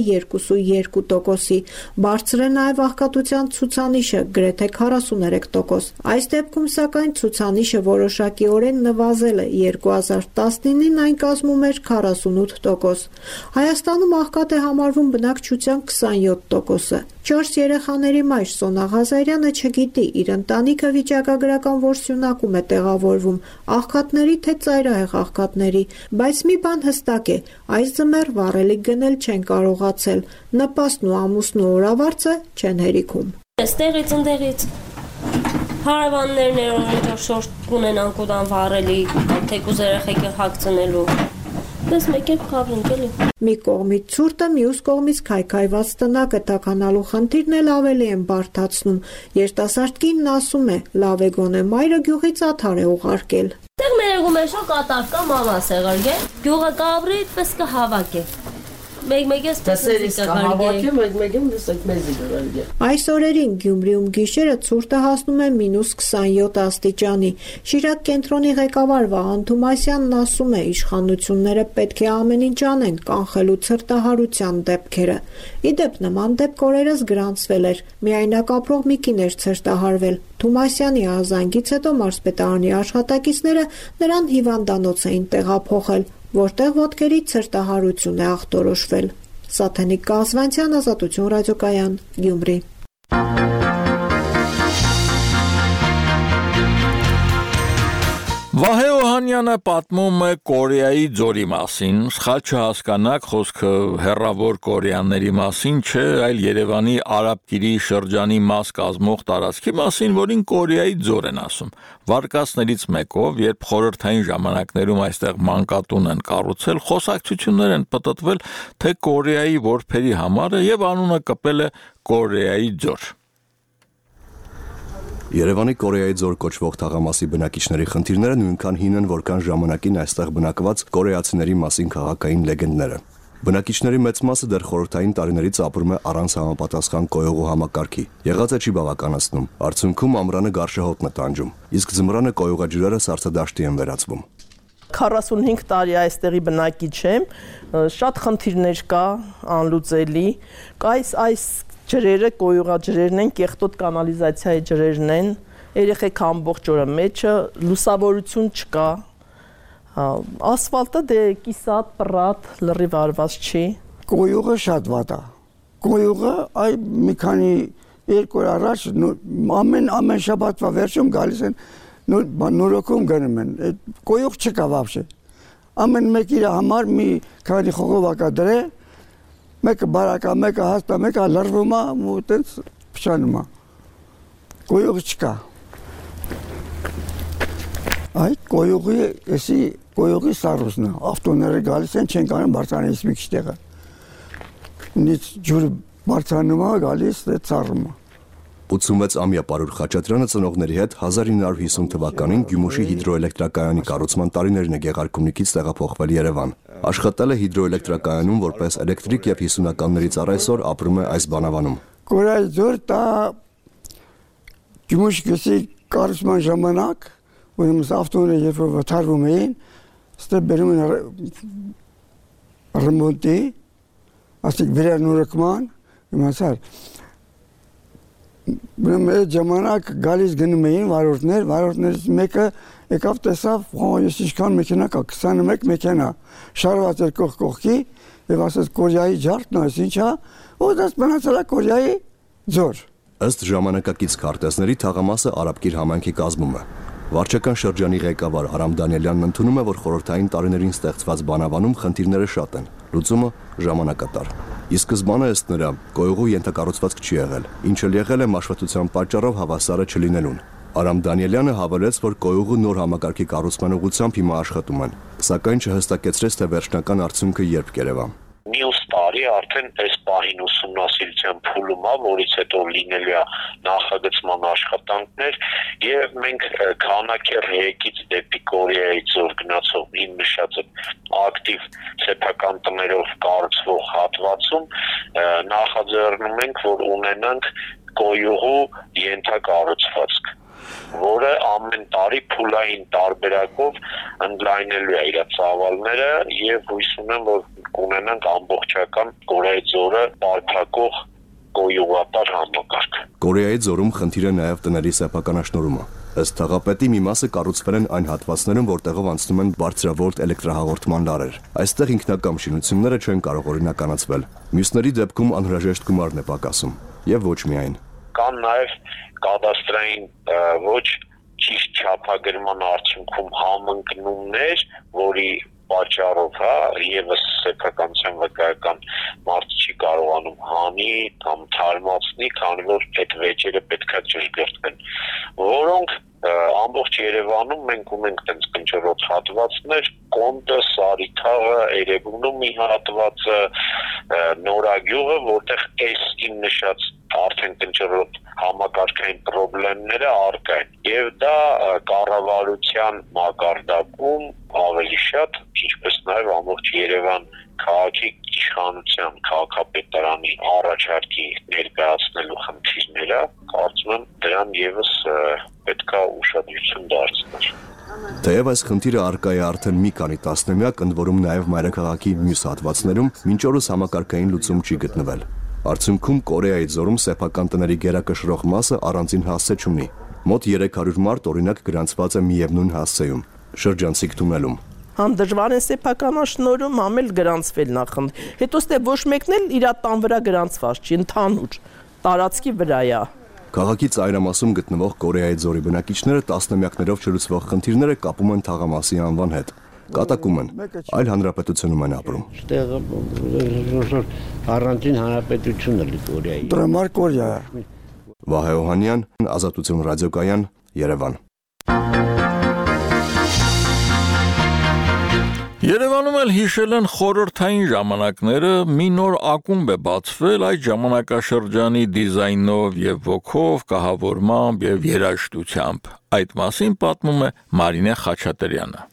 2.2%-ի։ Բարձր է նաև աղքատության ցուցանիշը գրեթե 43%։ Այս դեպքում սակայն ցուցանիշը որոշակիորեն նվազել է, 2019-ին այն կազմում էր 48%։ Հայաստանում աղքատ է համարվում բնակչության 27%-ը։ 4 երեխաների մայր Սոնա Ղազարյանը չգիտի իր ընտանիքը վիճակագրական որսյունակում է տեղավորվում, աղքատների թե ծայրահեղ աղքատների, բայց մի բան հստակ է, այս ձմեռ վառելիք գնել չեն կարողացել, նպաստն ու ամուսնու օրավարձը չեն հերիքում։ Ստեղից ընդեղից հարևաններն երբ շորտ կունենան կուտան վառելիք, թեկուզ երեխեքը հագցնելու Պես մեկ էլ կապրենք էլի։ Մի կողմից ցուրտը, մյուս կողմից քայքայված տնակը տականալու խնդիրն էլ ավելի են բարդացնում։ Երիտասարդ կինն ասում է, լավ է գոնե մայրը գյուղից աթար է ուղարկել։ Տեղ մերեգում է շո կատար կա մամաս եղել գե։ Գյուղը կաբրի պես կհավաք է։ Մեկ-մեկ էս Այս օրերին Գյումրիում գիշերը ցուրտը հասնում է -27 աստիճանի։ Շիրակ կենտրոնի ղեկավար Վահան Թումասյանն ասում է, իշխանությունները պետք է ամեն ինչ անեն կանխելու ցրտահարության դեպքերը։ Իդեպ նման դեպք օրերս գրանցվել էր։ Միայնակ ապրող մի կին էր ցրտահարվել։ Թումասյանի ազանգից հետո մարզպետարանի աշխատակիցները նրան հիվանդանոց էին տեղափոխել, որտեղ ոտքերի ցրտահարություն է ախտորոշվել։ Սաթենիկ Կազվանցյան, Ազատություն ռադիոկայան, Գյումրի։ Վահե ու Վահանյանը պատմում է Կորեայի ձորի մասին, սխալ չհասկանաք, խոսքը հեռավոր կորեաների մասին չէ, այլ Երևանի Արաբկիրի շրջանի մաս կազմող տարածքի մասին, որին Կորեայի ձոր են ասում։ Վարկածներից մեկով, երբ խորհրդային ժամանակներում այստեղ մանկատուն են կառուցել, խոսակցություններ են պտտվել, թե Կորեայի որբերի համար է եւ անունը կպել է Կորեայի ձոր։ Երևանի Կորեայի ձոր կոչվող թաղամասի բնակիչների խնդիրները նույնքան հին են, որքան ժամանակին այստեղ բնակված կորեացիների մասին քաղաքային լեգենդները։ Բնակիչների մեծ մասը դեռ խորհրդային տարիներից ապրում է առանց համապատասխան կոյուղու համակարգի։ Եղածը չի բավականացնում։ Արդյունքում ամռանը գարշահոտն է տանջում, իսկ ձմռանը կոյուղաջրերը սառցադաշտի են վերածվում։ 45 տարի այստեղի բնակիչ եմ, շատ խնդիրներ կա, անլուծելի, այս ջրերը կոյուղաջրերն են, կեղտոտ կանալիզացիայի ջրերն են, երեխեք ամբողջ օրը մեջը, լուսավորություն չկա, ասֆալտը դե կիսատ, պռատ, լրիվ արված չի։ Կոյուղը շատ վատ է։ Կոյուղը այ մի քանի երկու օր առաջ ամեն շաբաթվա վերջում գալիս են նորոգում գնում են։ Կոյուղ չկա вообще։ Ամեն մեկ իր համար մի քանի խողովակա դրե, մեկը բարակա, մեկը հաստա, մեկը լրվում է ու տենց փչանում է։ Կոյուղ չկա։ Այ կոյուղի սառուսն է, ավտոները գալիս են, չեն կարող բարձրանից մի քիչ տեղը։ Նից ջուրը բարձրանում է, գալիս է ծառում է։ 86-ամյա Պարուր Խաչատրյանը ծնողների հետ 1950 թվականին Գյումրուշի հիդրոէլեկտրակայանի կառուցման տարիներն է Գեղարքունիքից տեղափոխվել Երևան։ Աշխատել է հիդրոէլեկտրակայանում որպես էլեկտրիկ եւ 50-ականներից առ այսօր ապրում է այս բանավանում։ Կորեայի ձոր դա Գյումրուշի կառուցման ժամանակ, ուրեմն ավտոները երբ որ վթարվում էին, ստե բերում են ռեմոնտի, ասիկ վերանորոգման, իմացար։ Ուրեմն այդ ժամանակ գալիս գնում էին վարորդներից մեկը եկավ տեսավ, ես ինչքան մեքենա կա, 21 մեքենա, շարված էր կողքի եւ ասաց Կորեայի ջարդն է, ինչա, ու դա մնացել է Կորեայի ձոր։ Ըստ ժամանակակից քարտեզների թաղամասը Արաբկիր համայնքի կազմում է։ Վարչական շրջանի ղեկավար Արամ Դանիելյանն ընդունում է, որ խորհրդային տարիներին ստեղծված բանավանում խնդիրները շատ են, լուծումը ժամանակատար։ Ի սկզբանե ըստ նրա կոյուղու ենթակառուցվածք չի եղել, ինչը եղել է մաշվածության պատճառով հավասարը չլինելուն։ Արամ Դանիելյանը հավելեց, որ կոյուղու նոր համակարգի կառուցման ուղղությամբ հիմա աշխատում են, սակայն չհստակեցրեց, թե վերջնական արդյունքը երբ կերևա։ Մյուս տարի արդեն այս պահին ուսումնասիրության փուլում է, որից հետո լինելու է նախագծման աշխատանքներ եւ մենք քանակեր հեկից դեպի Կորեայի ձոր գնացող իմ նշած ակտիվ սեփական տներով կառուցվող հատվածում նախաձեռնում ենք, որ ունենանք կոյուղու ենթակառուցվածք, որը ամեն տարի փուլային տարբերակով ընդլայնելու է իր ծավալները եւ հույս ունեմ, որ կունենանք ամբողջական Կորեայի ձորը բարփակող կոյուղատար համակարգ։ Կորեայի ձորում խնդիր է նաեւ տների սեփականաշնորհումը։ Ըստ թաղապետի մի մասը կառուցվել են այն հատվածներում, որտեղով անցնում են բարձրավոլտ էլեկտրահաղորդման լարեր։ Այստեղ ինքնակամ շինությունները չեն կարող օրինականացվել։ Մյուսների դեպքում անհրաժեշտ գումարն է պակասում եւ ոչ միայն։ Կան նաեւ կադաստրային ոչ ճիշտ չափագրման արդյունքում համընկնումներ, որի պատճառով եւս սեփականության վկայական մարդը չի կարողանում հանի կամ թարմացնի, քանի որ այդ վեճերը պետքա ճշգրտվեն, որոնք ամբողջ Երևանում մենք ունենք տենց կնճռոտ հատվածներ, Կոնդը, Սարիթաղը, Երևանում մի հատվածը, Նորագյուղը, որտեղ այս իմ նշած արդեն կնճռոտ համակարգային խնդիրները առկա են եւ դա կառավարության մակարդակում ավելի շատ, ինչպես նաեւ ամբողջ Երևան քաղաքի իշխանության քաղաքապետարանի առաջարկի ներկայացնելու խնդիրները, կարծում եմ դրան եւս պետքա ուշադրություն դարձնել։ Թեև այս խնդիրը առկա է արդեն մի քանի տասնամյակ, ընդ որում նաեւ մայրաքաղաքի մյուս հատվածներում, մինչ օրս համակարգային լուծում չի գտնվել։ Արդյունքում Կորեայի ձորում սեփական տների գերակշռող մասը առանձին հասցե չունի։ Մոտ 300 մարդ օրինակ գրանցված է միևնույն հասցեում, շրջանցիկ թունելում։ Համ դժվար է սեփականաշնորհում, համ էլ գրանցվել նախընդ։ Հետո ստե ոչ մեկն էլ իր տան վրա գրանցված չի, ընդհանուր տարածքի վրա է։ Քաղաքի ծայրամասում գտնվող Կորեայի ձորի բնակիչները տասնամյակներով չլուծվող խնդիրները կապում են թաղամասի անվան հետ։ Կատակում են, այլ հանրապետությունում են ապրում։ Առանցին հանրապետություն է Կորեայի։ Դրամար Կորեա։ Վահե Օհանյան, Ազատություն ռադիոկայան, Երևան։ Երևանում էլ հիշել են խորհրդային ժամանակները, մի նոր ակումբ է բացվել այդ ժամանակաշրջանի դիզայնով եւ ոգով, կահավորմամբ եւ երաժշտությամբ։ Այդ մասին պատմում է Մարինե Խաչատրյանը։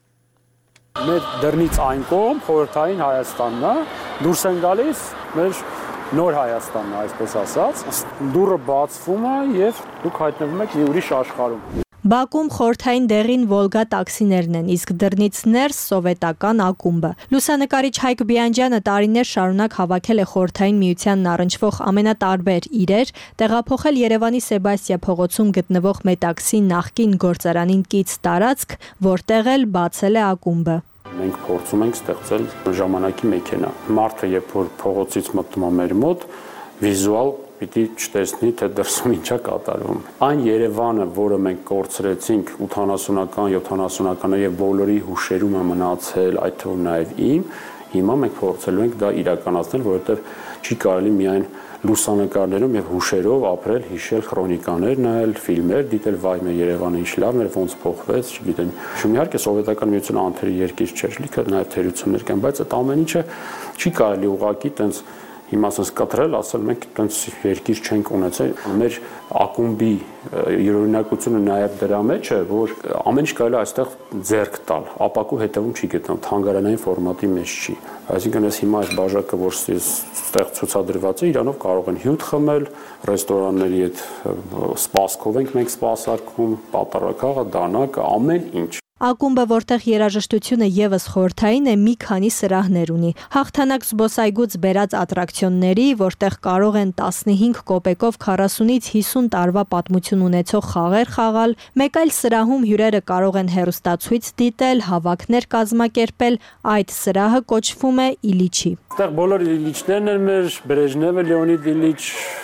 Մեր դռնից այն կողմ խորհրդային Հայաստանն է, դուրս են գալիս մեր նոր Հայաստանն է, այսպես ասած։ Դուռը բացվում է եւ դուք հայտնվում եք մի ուրիշ աշխարհում։ Բաքում խորհրդային դեղին Վոլգա տաքսիներն են, իսկ դռնից ներս սովետական ակումբը։ Լուսանկարիչ Հայկ Բիանջյանը տարիներ շարունակ հավաքել է խորհրդային միությանն առնչվող ամենատարբեր իրեր, տեղափոխել Երևանի Սեբաստիա փողոցում գտնվող Մետաքսի նախկին գործարանին կից տարածք, որտեղ էլ բացել է ակումբը։ Մենք փորձում ենք ստեղծել ժամանակի մեքենա։ Մարդը երբ որ փողոցից մտնում է մեր մոտ, վիզուալ պիտի չտեսնի, թե դրսում ինչա կատարվում։ Այն Երևանը, որը մենք կորցրեցինք 80-ական, 70-ականներ եւ բոլորի հուշերում է մնացել, այդ թվում նաեւ իմ, հիմա մենք փորձելու ենք դա իրականացնել, որովհետեւ չի կարելի միայն լուսանկարներում եւ հուշերով ապրել, հիշել քրոնիկաներ, նայել ֆիլմեր, դիտել վայ մեր Երևանը ինչ լավն էր, ոնց փոխվեց, չգիտեմ։ Իհարկե սովետական միությունը անթերի երկիր չէր, լիքը նաեւ թերություններ կան, բայց այդ ամեն ինչը չի կարելի ուղղակի տենց հիմա ասես կտրել, ասել մենք տենց երկիր չենք ունեցել։ Մեր ակումբի յուրօրինակությունը նաև դրա մեջ է, որ ամեն ինչ կարելի է այստեղ ձեռք տալ, ապակու հետևում չի գտնվում, թանգարանային ֆորմատի մեջ չի։ Այսինքն այս հիմա այս բաժակը, որ այստեղ ցուցադրված է, իրանով կարող են հյութ խմել, ռեստորանների հետ սպասքով ենք մենք սպասարկում, պատարակաղը, դանակը, ամեն ինչ։ Ակումբը, որտեղ երաժշտությունը եւս խորհրդային է, մի քանի սրահներ ունի։ Հաղթանակ զբոսայգուց բերած ատրակցիոնների, որտեղ կարող են 15 կոպեկով 40-ից 50 տարվա պատմություն ունեցող խաղեր խաղալ, մեկ այլ սրահում հյուրերը կարող են հեռուստացույց դիտել, հավաքներ կազմակերպել, այդ սրահը կոչվում է Իլիչի։ Այդտեղ բոլոր Իլիչներն են մեր, Բրեժնևը, Լեոնիդ Իլիչ,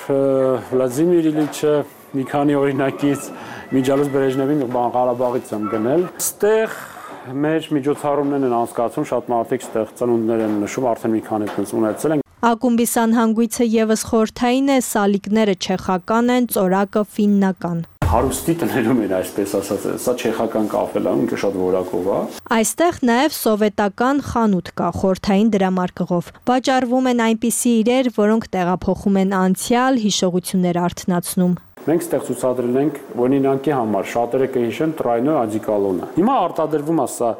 Վլադիմիր Իլիչը, մի քանի օրինակից Միջալուս Բրեժնևին Ղարաբաղից եմ գնել։ Այստեղ մեր միջոցառումներն են անցկացվում, շատ մարդիկ այստեղ ծնունդներ են նշում, արդեն մի քանի տես ունեցել են։ Ակումբի սանհանգույցը եւս խորհրդային է, սալիկները չեխական են, ծորակը ֆիննական։ Հարուստի տներում են, այսպես ասած, սա չեխական կաֆել է, ինքը շատ որակով է։ Այստեղ նաև սովետական խանութ կա խորհրդային դրամարկղով։ Վաճառվում են այնպիսի իրեր, որոնք տեղափոխում են անցյալ, հիշողություններ արթնացնում։ Մենք ստեղ ցուցադրել ենք օրինակի համար, շատերը կհիշեն Տրայնո Ադիկալոնը։ Հիմա արտադրվում է սա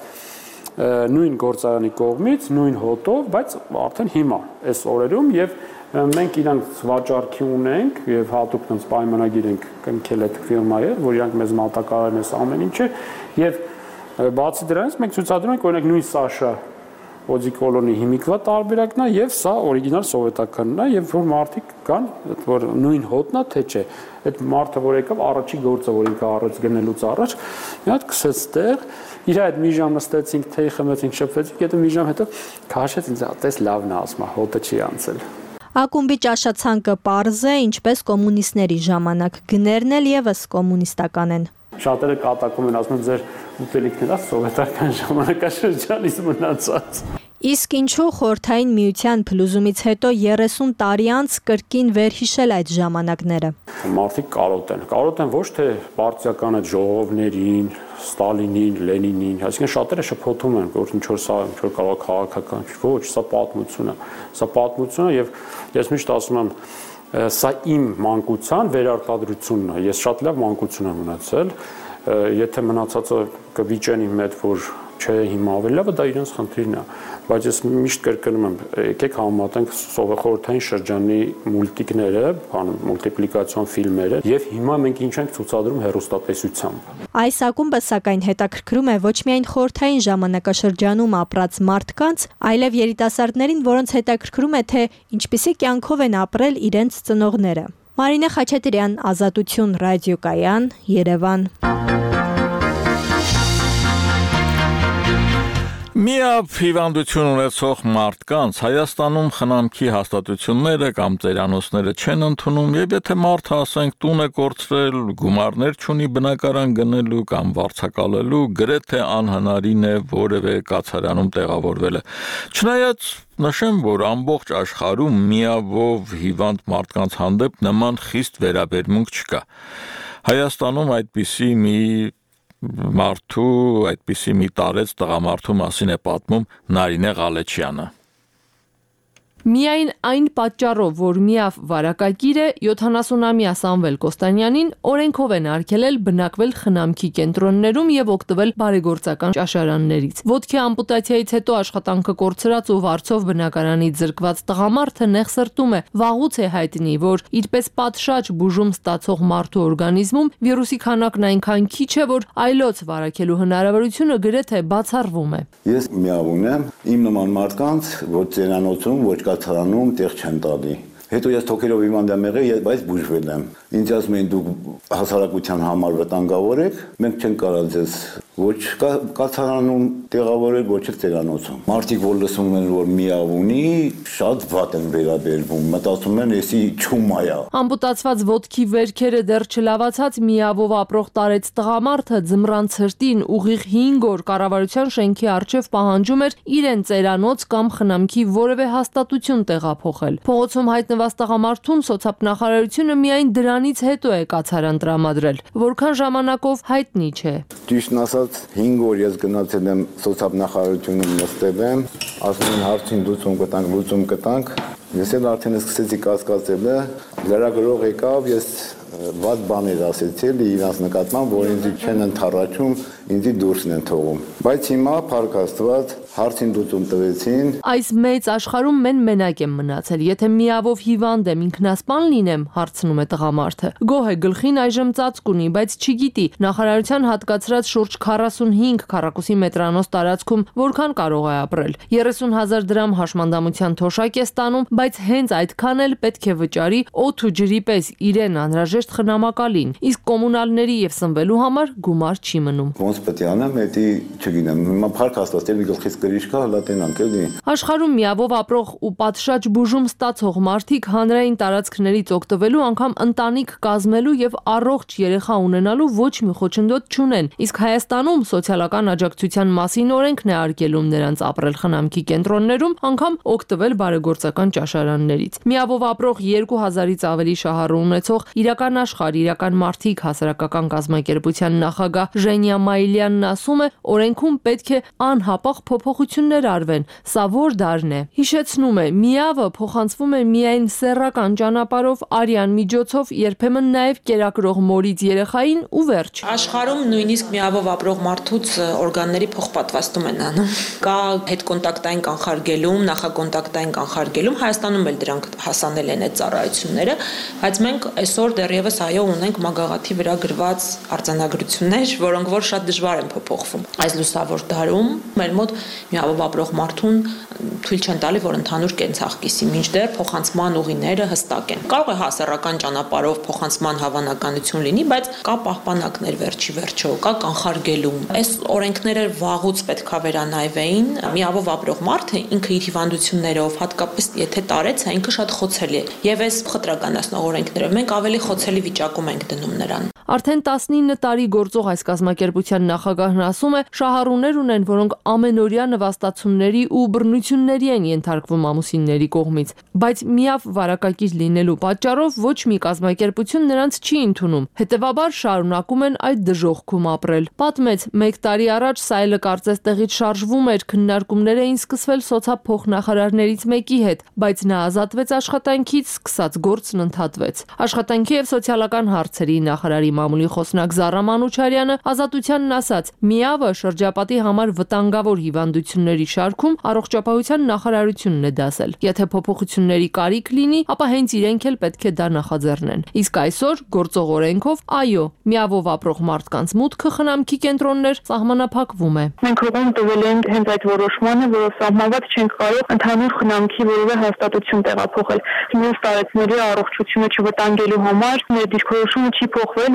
նույն գործարանի կողմից, նույն հոտով, բայց արդեն հիմա այս օրերում եւ մենք իրանք վաճառքի ունենք եւ հատուկ տենց պայմանագիր ենք կնքել այդ ֆիրմայի, որ իրանք մեզ մատակարարեն այս ամեն ինչը եւ բացի դրանից մենք ցուցադրում ենք օրինակ նույն Սաշա Օդիկոլոնի հիմիկվա տարբերակն է եւ սա օրիգինալ սովետականն է եւ որ մարդիկ կան, որ նույն հոտն է թե չէ։ Այդ մարդը որ եկավ առաջի գործը որ ինքը առաջ գնելուց առաջ մի հատ քսեց տեղ, իր այդ մի ժամ նստեցինք, թեյ խմեցինք, շփվեցինք, հետո մի ժամ հետո քաշեց ինձ, այդպես լավն է ասում, հոտը չի անցել։ Ակումբի ճաշացանկը պարզ է, ինչպես կոմունիստների ժամանակ, գներն էլ եւս կոմունիստական են։ Շատերը կատակում են, ասում ձեր ուտելիքները սովետական ժամանակաշրջանից մնացած։ Իսկ ինչու խորհրդային միության փլուզումից հետո 30 տարի անց կրկին վերհիշել այդ ժամանակները։ Մարդիկ կարոտ են ոչ թե պարտիական այդ ժողովներին, Ստալինին, Լենինին, այսինքն շատերը շփոթում են, որ ինչ որ սա ինչ որ կարող քաղաքական չի, ոչ, սա պատմություն է։ Սա պատմություն է եւ ես միշտ ասում եմ սա իմ մանկության վերարտադրությունն է։ Ես շատ լավ մանկություն եմ ունեցել, եթե մնացածը կվիճեն իմ հետ, որ չէ հիմա ավելի լավը դա իրենց խնդիրն է, բայց ես միշտ կրկնում եմ, եկեք համեմատենք խորհրդային շրջանի մուլտիկները, մուլտիպլիկացիոն ֆիլմերը եւ հիմա մենք ինչ ենք ցուցադրում հեռուստատեսությամբ։ Այս ակումբը սակայն հետաքրքրում է ոչ միայն խորհրդային ժամանակաշրջանում ապրած մարդկանց, այլև երիտասարդներին, որոնց հետաքրքրում է թե ինչպիսի կյանքով են ապրել իրենց ծնողները։ Մարինե Խաչատրյան, Ազատություն ռադիոկայան, Երևան։ Միապ հիվանդություն ունեցող մարդկանց Հայաստանում խնամքի հաստատությունները կամ ծերանոցները չեն ընդունում, եւ եթե մարդը ասենք տուն է կորցրել, գումարներ չունի բնակարան գնելու կամ վարձակալելու, գրեթե անհնարին է որևէ կացարանում տեղավորվելը։ Չնայած նշեմ, որ ամբողջ աշխարհում միավով հիվանդ մարդկանց հանդեպ նման խիստ վերաբերմունք չկա։ Հայաստանում այդպիսի մի այդպիսի մի տարեց տղամարդու մասին է պատմում Նարինե Ղալեչյանը։ Միայն այն պատճառով, որ միավ վարակագիր է, 70-ամյա Սամվել Կոստանյանին օրենքով են արգելել բնակվել խնամքի կենտրոններում եւ օգտվել բարեգործական ճաշարաններից։ Ոտքի ամպուտացիայից հետո աշխատանքը կորցրած ու վարձով բնակարանից զրկված տղամարդը նեղսրտում է, վաղուց է հայտնի, որ իրպես պատշաճ բուժում ստացող մարդու օրգանիզմում վիրուսի քանակն այնքան քիչ է, որ այլոց վարակելու հնարավորությունը գրեթե բացառվում է։ Ես միավ ունեմ, իմ նման մարդկանց ոչ ծերանոցում, ոչ կացարանում տեղ չեն տալի։ Հետո ես թոքերով իմանդ եմ եղել, բայց բուժվել եմ։ Ինձ ասում են դուք հասարակության համար վտանգավոր եք, մենք չենք կարող ձեզ ոչ կացարանում տեղավորել, ոչ էլ ծերանոցում։ Մարդիկ որ լսում են, որ միավ ունի, շատ վատ են վերաբերվում, մտածում են, էսի չումա է։ Ամպուտացված ոտքի վերքերը դեռ չլավացած միավով ապրող տարեց տղամարդը ձմռան ցրտին ուղիղ 5 օր կառավարության շենքի առջև պահանջում էր իրեն ծերանոց կամ խնամքի որևէ հաստատություն տեղափոխել։ Փողոցում հայտնված տղամարդուն սոցիալնախարարությունը միայն դրանից հետո է կացարան տրամադրել, որքան ժամանակով հայտնի չէ։ Ճիշտն ասած 5 օր ես գնացել եմ սոցիալնախարարությունում նստել եմ, ասում են հարցին լուծում կտանք, ես էլ արդեն սկսեցի կասկածել, լրագրող եկավ, ես վատ բաներ ասեցի իրանց նկատմամբ, որ ինձ չեն ընդառաջում, ինձ դուրսն են թողում։ Բայց հիմա փառք Աստված հարցին լուծում տվեցին։ Այս մեծ աշխարհում մեն մենակ եմ մնացել, եթե միավով հիվանդ եմ, ինքնասպան լինեմ, հարցնում է տղամարդը։ Գոհ է, գլխին այժմ ծածկ ունի, բայց չգիտի, նախարարության հատկացրած շուրջ 45 քառակուսի մետրանոց տարածքում որքան կարող է ապրել։ 30,000 դրամ հաշմանդամության թոշակ է ստանում, բայց հենց այդքան էլ պետք է վճարի օդ ու ջրի պես իրեն անհրաժեշտ խնամակալին, իսկ կոմունալների եւ սնվելու համար գումար չի մնում։ Ոնց պետք է անեմ, էդի չգիտեմ, հիմա փառք Աստված, ելի գլխից կրիչ կա, հլա տենանք էլի։ Աշխարհում միավով ապրող ու պատշաճ բուժում ստացող մարդիկ հանրային տարածքներից օգտվելու, անգամ ընտանիք կազմելու եւ առողջ երեխա ունենալու ոչ մի խոչընդոտ չունեն, իսկ Հայաստանում սոցիալական աջակցության մասին օրենքն է արգելում նրանց ապրել խնամքի կենտրոններում, անգամ օգտվել բարեգործական ճաշարաններից։ Միավով ապրող 2000-ից ավելի շահառու ունեցող իրական աշխարհ, իրական մարդիկ հասարակական կազմակերպության նախագահ Ժենիա Մայիլյանն ասում է, օրենքում պետք է անհապաղ փոփոխություններ արվեն, սա որ դարն է։ Հիշեցնում է, միավը փոխանցվում է միայն սեռական ճանապարհով, արյան միջոցով, երբեմն նաև կերակրող մորից երեխային ու վերջ։ Աշխարհում նույնիսկ միավով ապրող մարդուց օրգանների փոխպատվաստում են անում։ Կա հետկոնտակտային կանխարգելում, նախակոնտակտային կանխարգելում, Հայաստանում էլ դրանք հասանել են այդ ծառայությունները, բայց մենք այսօր դեռևս այո ունենք մագաղաթի վրա գրված արձանագրություններ, որոնք որ շատ դժվար են փոփոխվում։ Այս լուսավոր դարում մեր մոտ միավով ապրող մարդուն թույլ չեն տալի, որ ընդհանուր կենցաղ կիսի, մինչդեռ փոխանցման ուղիները հստակ են։ Կարող է հասարակական ճանապարհով փոխանցման հավանականություն լինի, բայց կա պահպանակներ վերջի վերջո, կա կանխարգելում։ Այս օրենքները վաղուց պետքա վերանայվեին։ Միավով ապրող մարդը ինքը իր հիվանդություններով, հատկապես եթե տարեց է, ինքը շատ խոցելի է։ Եվ այս խտրականացնող օրենքներով մենք ավելի խոցելի վիճակում ենք դնում նրան։ Արդեն 19 տարի գործող այս կազմակերպության նախագահն ասում է, շահառուներ ունեն, որոնք ամենօրյա նվաստացումների ու բռնությունների են ենթարկվում ամուսինների կողմից, բայց միավ վարակագիր լինելու պատճառով ոչ մի կազմակերպություն նրանց չի ընդունում, հետևաբար շարունակում են այդ դժոխքում ապրել։ Պատմեց, 1 տարի առաջ Սայլը կարծես տեղից շարժվում էր, քննարկումներ էին սկսվել սոցիափոխնախարարներից մեկի հետ, բայց նա ազատվեց աշխատանքից, սկսած գործն ընդհատվեց։ Աշխատանքի եւ սոցիալական հարցերի նախարարի մամուլի խոսնակ Զառա Մանուչարյանը ազատությանն ասաց. միավը շրջապատի համար վտանգավոր հիվանդությունների շարքում առողջապահության նախարարությունն է դասել։ Եթե փոփոխությունների կարիք լինի, ապա հենց իրենք էլ պետք է դա նախաձեռնեն։ Իսկ այսօր գործող օրենքով, այո, միավով ապրող մարդկանց մուտքը խնամքի կենտրոններ սահմանափակվում է։ Մենք հողում տվել ենք հենց այդ որոշմանը, որով սահմանված չենք կարող ընդհանուր խնամքի որևէ հաստատություն տեղափոխել։ Մյուս տարեցների առողջությունը չվտանգելու համար մեր դիրքորոշումը չի փոխվել ու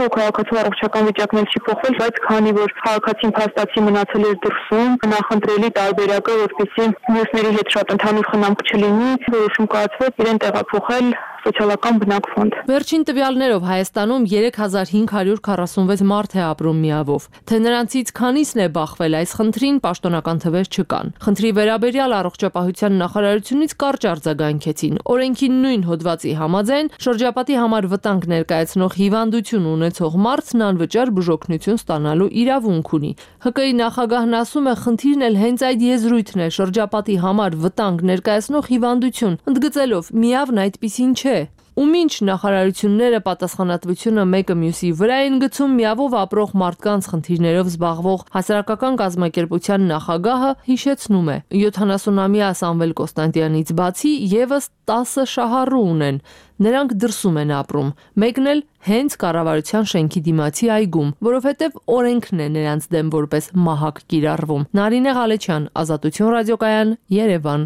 քաղաքացու առողջական վիճակն էլ չի փոխվել, բայց քանի որ քաղաքացին փաստացի մնացել էր դրսում, նախընտրելի տարբերակը, որպեսզի մյուսների հետ շատ ընդհանուր խնամք չլինի, որոշում կայացվեց իրեն տեղափոխել սոցիալական բնակֆոնդ։ Վերջին տվյալներով Հայաստանում 3546 մարդ է ապրում միավով։ Թե նրանցից քանիսն է բախվել այս խնդրին, պաշտոնական թվեր չկան։ Խնդրի վերաբերյալ առողջապահության նախարարությունից կարճ արձագանքեցին։ Օրենքի նույն հոդվածի համաձայն շրջապատի համար վտանգ ներկայացնող հիվանդություն ունեցող մարդն անվճար բուժօգնություն ստանալու իրավունք ունի։ ՀԿ-ի նախագահն ասում է, խնդիրն էլ հենց այդ եզրույթն է՝ շրջապատի համար վտանգ ներկայացնող հիվանդություն, ընդգծելով միավն այդպիսին չէ։ Ումինչ նախարարությունները պատասխանատվությունը մեկը մյուսի վրա են գցում, միավով ապրող մարդկանց խնդիրներով զբաղվող հասարակական կազմակերպության նախագահը հիշեցնում է. 70-ամյա Սամվել Կոստանտյանից բացի եւս 10 շահառու ունեն։ Նրանք դրսում են ապրում։ Մեկն էլ հենց կառավարության շենքի դիմացի այգում, որովհետև օրենքն է նրանց դեմ որպես մահակ կիրառվում։ Նարինե Ղալեչյան, Ազատություն ռադիոկայան, Երևան։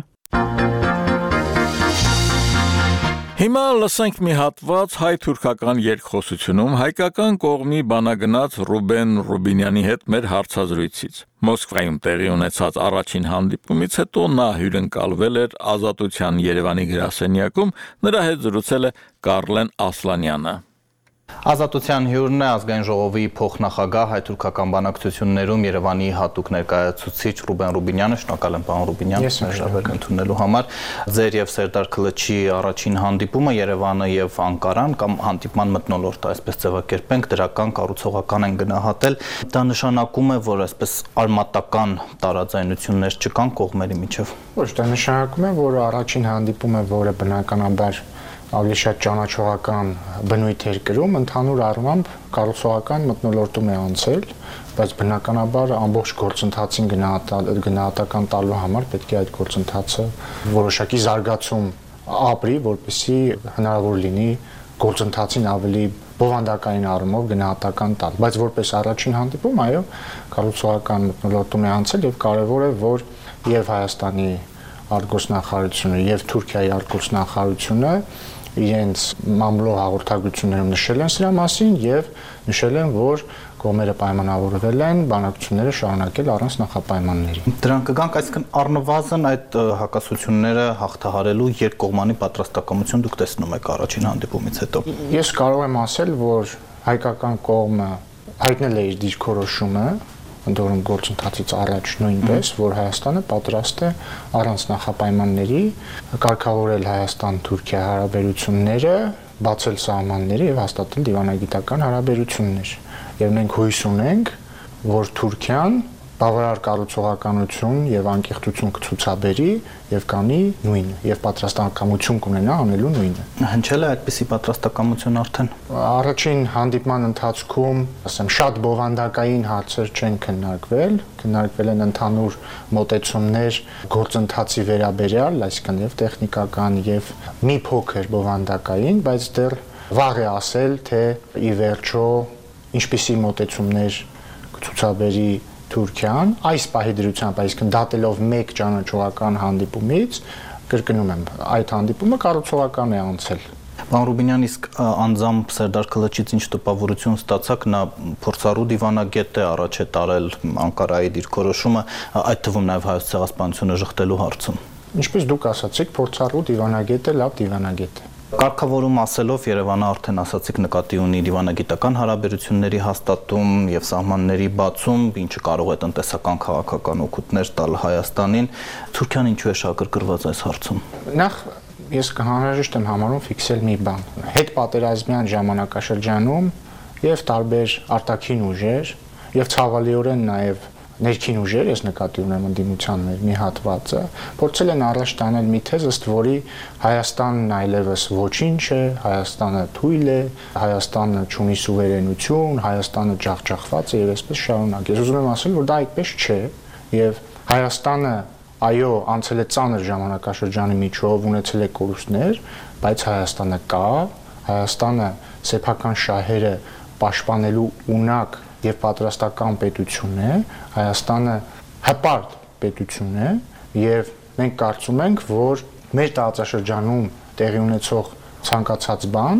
Հիմա լսենք մի հատված հայ-թուրքական երկխոսությունում հայկական կողմի բանագնաց Ռուբեն Ռուբինյանի հետ մեր հարցազրույցից։ Մոսկվայում տեղի ունեցած առաջին հանդիպումից հետո նա հյուրընկալվել էր Ազատության Երևանի գրասենյակում, նրա հետ զրուցել է Կարլեն Ասլանյանը։ Ազատության հյուրն է ազգային ժողովի փոխնախագահ հայ-թուրքական բանակցություններում Երևանի հատուկ ներկայացուցիչ Ռուբեն Ռուբինյանը։ Շնորհակալ եմ, պարոն Ռուբինյան, հրավերն ընդունելու համար։ Ձեր եւ Սերդար Քլչի առաջին հանդիպումը Երևանը եւ Անկարան կամ հանդիպման մթնոլորտը, այսպես ձևակերպենք, դրական կառուցողական են գնահատել։ Դա նշանակում է, որ այսպես արմատական տարաձայնություններ չկան կողմերի միջև։ Ոչ, դա նշանակում է, որ առաջին հանդիպումը, որը բնականաբար ավելի շատ ճանաչողական բնույթ էր կրում, ընդհանուր առմամբ կառուցողական մթնոլորտում է անցել, բայց բնականաբար ամբողջ գործընթացին գնահատական տալու համար պետք է այդ գործընթացը որոշակի զարգացում ապրի, որպեսզի հնարավոր լինի գործընթացին ավելի բովանդակային առումով գնահատական տալ, բայց որպես առաջին հանդիպում, այո, կառուցողական մթնոլորտում է անցել եւ կարեւոր է, որ եւ Հայաստանի արտգործնախարարությունը եւ Թուրքիայի արտգործնախարարությունը իրենց մամլո հաղորդագրություններում նշել են սրա մասին եւ նշել են, որ կողմերը պայմանավորվել են բանակցությունները շարունակել առանց նախապայմանների։ Դրանք կգանք, այսինքն առնվազն այդ հակասությունները հաղթահարելու երկկողմանի պատրաստակամություն դուք տեսնում եք առաջին հանդիպումից հետո։ Ես կարող եմ ասել, որ հայկական կողմը հայտնել է իր դիրքորոշումը, ընդորում գործընթացից առաջ նույնպես, որ Հայաստանը պատրաստ է առանց նախապայմանների կարգավորել Հայաստան-Թուրքիա հարաբերությունները, բացել սահմանները եւ հաստատել դիվանագիտական հարաբերություններ։ Եվ մենք հույս ունենք, որ Թուրքիան բավարար կառուցողականություն եւ անկեղծություն կցուցաբերի եւ կանի նույնը եւ պատրաստակամություն կունենա անելու նույնը։ Հնչել է այդպիսի պատրաստակամություն արդեն։ Առաջին հանդիպման ընթացքում, ասեմ, շատ բովանդակային հարցեր չեն քննարկվել, քննարկվել են ընդհանուր մոտեցումներ գործընթացի վերաբերյալ, այսինքն եւ տեխնիկական եւ մի փոքր բովանդակային, բայց դեռ վաղ է ասել, թե ի վերջո ինչպիսի մոտեցումներ կցուցաբերի Թուրքիան այս պահի դրությամբ, այսինքն դատելով մեկ ճանաչողական հանդիպումից, կրկնում եմ, այդ հանդիպումը կառուցողական է անցել։ Պարոն Ռուբինյան, իսկ անձամբ Սերդար Քլչից ինչ տպավորություն ստացաք, նա փորձառու դիվանագետ է, առաջ է տարել Անկարայի դիրքորոշումը, այդ թվում նաև հայոց ցեղասպանությունը շղթելու հարցում։ Ինչպես դուք ասացիք, փորձառու դիվանագետը լավ դիվանագետ է։ Կարգավորում ասելով Երևանը արդեն ասացիք նկատի ունի դիվանագիտական հարաբերությունների հաստատում եւ սահմանների բացում, ինչը կարող է տնտեսական քաղաքական օգուտներ տալ Հայաստանին։ Թուրքիան ինչու է շահագրգռված այս հարցում։ Նախ ես կհանրաժեշտ եմ համարում ֆիքսել մի բան։ Հետպատերազմյան ժամանակաշրջանում եւ տարբեր արտաքին ուժեր եւ ցավալիորեն նաեւ ներքին ուժեր, ես նկատի ունեմ ընդդիմության մի հատվածը, փորձել են առաջ տանել մի թեզ, ըստ որի Հայաստանն այլևս ոչինչ է, Հայաստանը թույլ է, Հայաստանը չունի սուվերենություն, Հայաստանը ջախջախված է եւ այսպես շարունակ։ Ես ուզում եմ ասել, որ դա այդպես չէ եւ Հայաստանը այո, անցել է ծանր ժամանակաշրջանի միջով, ունեցել է կորուստներ, բայց Հայաստանը կա, Հայաստանը սեփական շահերը պաշտպանելու ունակ եւ պատրաստական պետություն է, Հայաստանը հպարտ պետություն է եւ մենք կարծում ենք, որ մեր տարածաշրջանում տեղի ունեցող ցանկացած բան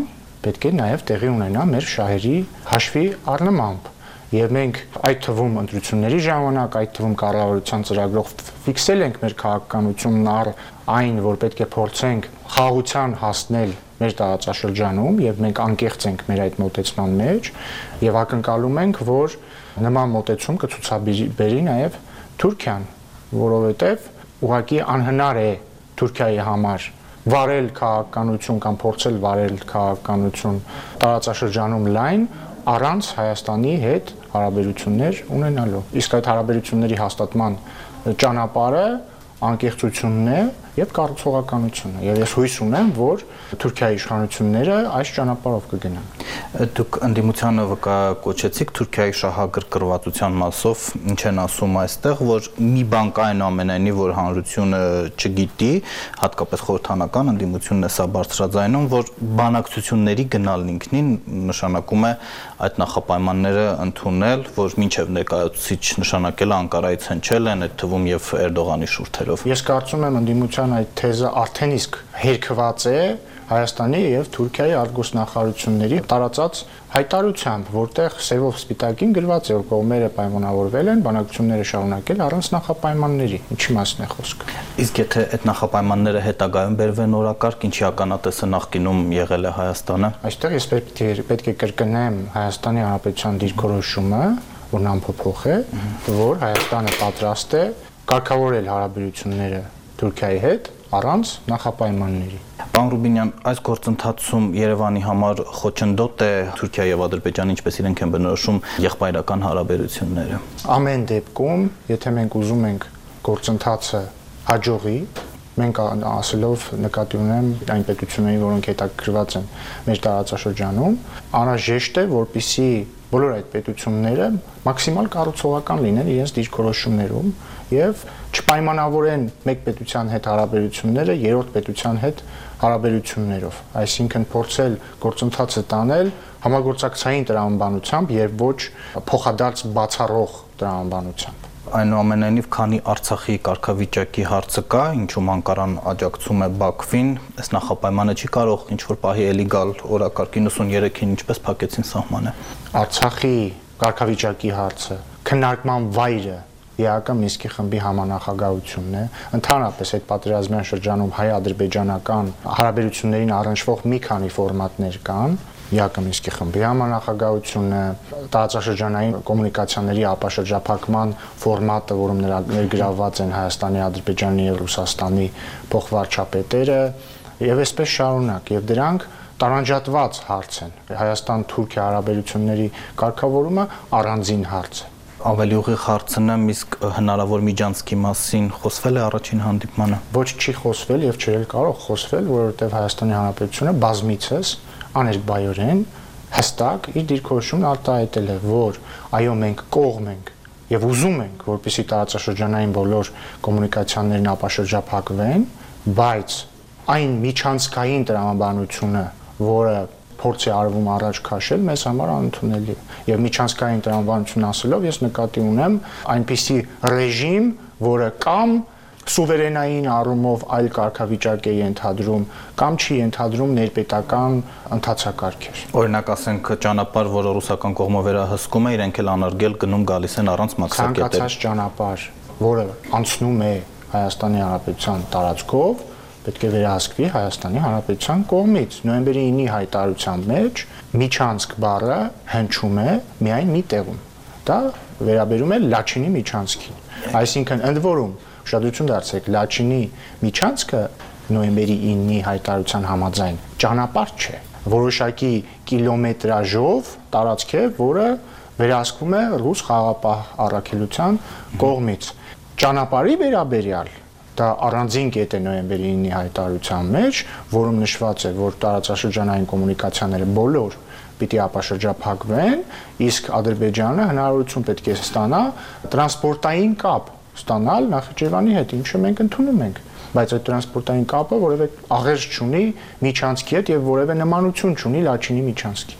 պետք է նաև տեղի ունենա մեր շահերի հաշվի առնմամբ։ Եվ մենք այդ թվում ընտրությունների ժամանակ, այդ թվում կառավարության ծրագրով ֆիքսել ենք մեր քաղաքականությունն առ այն, որ պետք է փորձենք խաղաղության հասնել մեր տարածաշրջանում եւ մենք անկեղծ ենք մեր այդ մոտեցման մեջ եւ ակնկալում ենք, որ նման մոտեցում կցուցաբերի նաեւ Թուրքիան, որովհետեւ ուղղակի անհնար է Թուրքիայի համար վարել քաղաքականություն կամ փորձել վարել քաղաքականություն տարածաշրջանում լայն առանց Հայաստանի հետ հարաբերություններ ունենալու։ Իսկ այդ հարաբերությունների հաստատման ճանապարհը անկեղծությունն է եւ կառուցողականությունը։ Եվ ես հույս ունեմ, որ Թուրքիայի իշխանությունները այս ճանապարհով կգնան։ Դուք ընդդիմությանը վկայակոչեցիք Թուրքիայի շահագրգռվածության մասով, ինչ են ասում այստեղ, որ մի բան կա այնուամենայնիվ, որ հանրությունը չգիտի, հատկապես խորհրդանական ընդդիմությունն է սա բարձրաձայնում, որ բանակցությունների գնալն ինքնին նշանակում է այդ նախապայմանները ընդունել, որ մինչև ներկայացուցիչ նշանակելը Անկարայից հնչել են, այդ թվում եւ Էրդողանի շուրթերով։ Ես կարծում եմ ընդդիմության այդ թեզը արդեն իսկ հերքված է Հայաստանի եւ Թուրքիայի արտգործնախարարությունների տարածած հայտարարությամբ, որտեղ սևով սպիտակին գրված է, որ կողմերը պայմանավորվել են բանակցությունները շարունակել առանց նախապայմանների։ Ինչի մասն է խոսքը։ Իսկ եթե այդ նախապայմանները հետագայում բերվեն օրակարգ, ինչի ականատեսը նախկինում եղել է Հայաստանը։ Այստեղ ես պետք է կրկնեմ Հայաստանի Հանրապետության դիրքորոշումը, որն անփոփոխ է, որ Հայաստանը պատրաստ է կարգավորել հարաբերությունները Թուրքիայի հետ առանց նախապայմանների։ Պարոն Ռուբինյան, այս գործընթացում Երևանի համար խոչընդոտ է Թուրքիայի եւ Ադրբեջանի, ինչպես իրենք են բնորոշում, եղբայրական հարաբերությունները։ Ամեն դեպքում, եթե մենք ուզում ենք գործընթացը հաջողի, մենք ասելով նկատի ունեմ այն պետությունների, որոնք հետաքրքրված են մեր տարածաշրջանում, անհրաժեշտ է, որպեսզի բոլոր այդ պետությունները մաքսիմալ կառուցողական լինեն իրենց դիրքորոշումներում եւ չպայմանավորեն մեկ պետության հետ հարաբերությունները երրորդ պետության հետ հարաբերություններով, այսինքն փորձել գործընթացը տանել համագործակցային տրամաբանությամբ եւ ոչ փոխադարձ բացառող տրամաբանությամբ։ Այնուամենայնիվ, քանի Արցախի կարգավիճակի հարցը կա, ինչում Անկարան աջակցում է Բաքվին, այս նախապայմանը չի կարող ինչ-որ պահի էլի գալ օրակարգ 93-ին, ինչպես փակեցին սահմանը։ Արցախի կարգավիճակի հարցը քննարկման վայրը ԵԱԿ Մինսկի խմբի համանախագահությունն է, ընդհանրապես այդ պատերազմյան շրջանում հայ-ադրբեջանական հարաբերություններին առնչվող մի քանի ֆորմատներ կան, ԵԱԿ Մինսկի խմբի համանախագահությունը, տարածաշրջանային կոմունիկացիաների ապաշրջափակման ֆորմատը, որում ներգրավված են Հայաստանի, Ադրբեջանի եւ Ռուսաստանի փոխվարչապետերը, եւ այսպես շարունակ, եւ դրանք տարանջատված հարց են։ Հայաստան-Թուրքիա հարաբերությունների կարգավորումը առանձին հարց է։ Ավելի ուղիղ հարցնեմ, իսկ հնարավոր միջանցքի մասին խոսվել է առաջին հանդիպմանը։ Ոչ, չի խոսվել եւ չէր կարող խոսվել, որովհետեւ Հայաստանի Հանրապետությունը բազմիցս աներկբայորեն հստակ իր դիրքորոշումն արտահայտել է, որ այո, մենք կողմ ենք եւ ուզում ենք, որպեսզի տարածաշրջանային բոլոր կոմունիկացիաներն ապաշրջափակվեն, բայց այն միջանցքային տրամաբանությունը, որը փորձ է արվում առաջ քաշել, մեզ համար անընդունելի է։ Եվ միջանցքային տրամաբանություն ասելով ես նկատի ունեմ այնպիսի ռեժիմ, որը կամ սուվերենային առումով այլ կարգավիճակ է ենթադրում, կամ չի ենթադրում ներպետական ընթացակարգեր։ Օրինակ ասենք ճանապարհ, որը ռուսական կողմը վերահսկում է, իրենք էլ անարգել գնում գալիս են առանց մաքսակետերի։ Ցանկացած ճանապարհ, որը անցնում է Հայաստանի Հանրապետության տարածքով, պետք է վերահսկվի Հայաստանի Հանրապետության կողմից։ Նոյեմբերի 9-ի հայտարարության մեջ միջանցք բառը հնչում է միայն մի տեղում։ Դա վերաբերում է Լաչինի միջանցքին։ Այսինքն ընդ որում ուշադրություն դարձրեք, Լաչինի միջանցքը նոյեմբերի 9-ի հայտարարության համաձայն ճանապարհ չէ, որոշակի կիլոմետրաժով տարածք է, որը վերահսկվում է ռուս խաղաղապահ առաքելության կողմից։ Ճանապարհի վերաբերյալ դա առանձին կետ է նոյեմբերի 9-ի հայտարարության մեջ, որում նշված է, որ տարածաշրջանային կոմունիկացիաները բոլոր պիտի ապաշրջափակվեն, իսկ Ադրբեջանը հնարավորություն պետք է ստանա տրանսպորտային կապ ստանալ Նախիջևանի հետ, ինչը մենք ընդունում ենք, բայց այդ տրանսպորտային կապը որևէ աղերս չունի միջանցքի հետ եւ որևէ նմանություն չունի Լաչինի միջանցքի։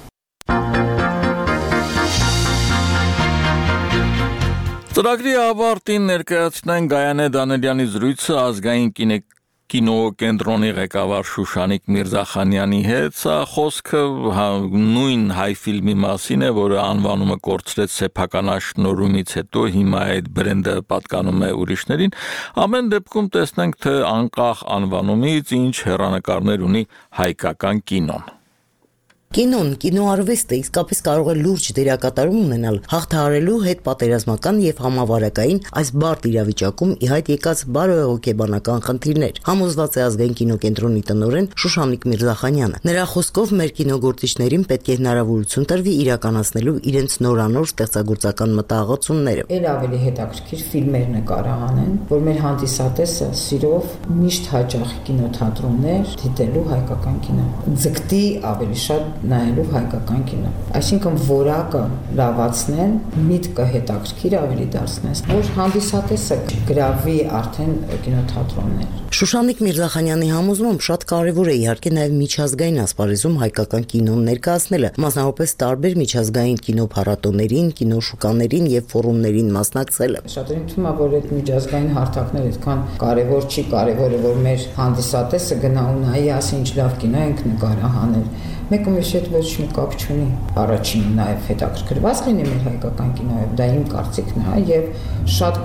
Ծրագրի ավարտին ներկայացնեն Գայանե Դանելյանի զրույցը ազգային կինոկենտրոնի ղեկավար Շուշանիկ Միրզախանյանի հետ, սա խոսքը նույն հայ ֆիլմի մասին է, որը անվանումը կորցրեց սեփական աշնորհումից հետո, հիմա այդ բրենդը պատկանում է ուրիշներին, ամեն դեպքում տեսնենք, թե անկախ անվանումից ինչ հեռանկարներ ունի հայկական կինոն։ Կինոն, կինոարվեստը իսկապես կարող է լուրջ դերակատարում ունենալ հաղթահարելու հետ պատերազմական եւ համավարակային այս բարդ իրավիճակում ի հայտ եկած բարոյահոգեբանական խնդիրներ, համոզված է ազգային կինոկենտրոնի տնօրեն Շուշանիկ Միրզախանյանը։ Նրա խոսքով մեր կինոգործիչներին պետք է հնարավորություն տրվի իրականացնելու իրենց նորանոր ստեղծագործական մտահղացումները։ Էլ ավելի հետաքրքիր ֆիլմեր նկարահանեն, որ մեր հանդիսատեսը սիրով միշտ հաճախ կինոթատրոններ դիտելու հայկական կինո։ Ձգտի ավելի շատ նայելու հայկական կինո։ Այսինքն որակը լավացնեն, միտքը հետաքրքիր ավելի դարձնեն, որ հանդիսատեսը գրավի արդեն կինոթատրոններ։ Շուշանիկ Միրզախանյանի համոզմամբ շատ կարևոր է իհարկե նաև միջազգային ասպարեզում հայկական կինոն ներկայացնելը, մասնավորապես տարբեր միջազգային կինոփառատոներին, կինոշուկաներին եւ ֆորումներին մասնակցելը։ Շատերին թվում է, որ այդ միջազգային հարթակները այդքան կարևոր չի, կարևորը որ մեր հանդիսատեսը գնա ու նայի, ասի ինչ լավ կինո ենք նկարահանել։ Մեկը մյուսի հետ ոչ մի կապ չունի։ Առաջինը նաև հետաքրքրված լինի մեր հայկական կինոյով, դա իմ կարծիքն է եւ շատ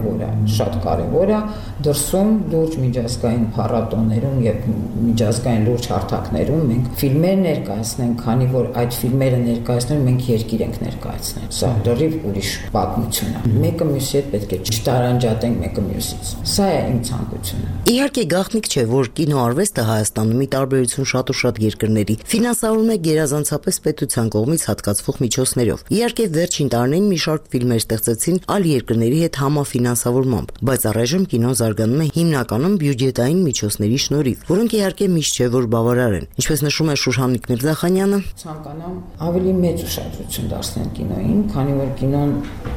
կարևոր է դրսում լուրջ միջազգային փառատոներում եւ միջազգային լուրջ հարթակներում մենք ֆիլմեր ներկայացնենք, քանի որ այդ ֆիլմերը ներկայացնելու մենք երկիր ենք ներկայացնել։ Սա դեռիվ ուրիշ պատմություն է։ Մեկը մյուսի հետ պետք է չտարանջատենք մեկը մյուսից։ Սա է իմ ցանկությունը։ Իհարկե գաղտնիք չէ, որ կինոարվեստը Հայաստանում ի տարբերություն շատ ու շատ երկրների ֆինանսավորվում է գերազանցապես պետության կողմից հատկացվող միջոցներով։ Իհարկե վերջին տարիներին մի շարք ֆիլմեր ստեղծեցին այլ երկրների հետ համաֆինանսավորմամբ, բայց առայժմ կինոն զարգանում է հիմնականում բյուջետային միջոցների շնորհիվ, որոնք իհարկե միշտ չէ որ բավարար են։ Ինչպես նշում է Շուշանիկ Միրզախանյանը, ցանկանամ ավելի մեծ ուշադրություն դարձնել կինոյին, քանի որ կինոն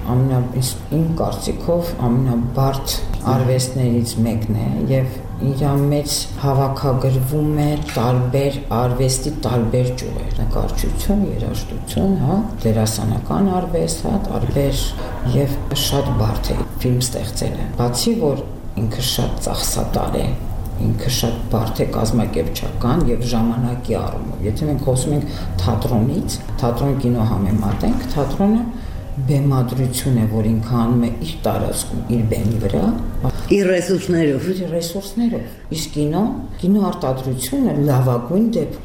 իմ կարծիքով ամենաբարդ արվեստներից մեկն է եւ իր մեջ հավաքագրվում է տարբեր արվեստի տարբեր ճյուղեր, նկարչություն, երաժշտություն, դերասանական արվեստ, տարբեր եւ շատ բարդ է ֆիլմ ստեղծելը։ Բացի որ ինքը շատ ծախսատար է, ինքը շատ բարդ է կազմակերպչական եւ ժամանակի առումով։ Եթե մենք խոսում ենք թատրոնից, թատրոն կինո համեմատենք, թատրոնը բեմադրություն է, որ ինքը անում է իր տարածքում, իր բեմի վրա, իր ռեսուրսներով, իսկ կինո արտադրությունը լավագույն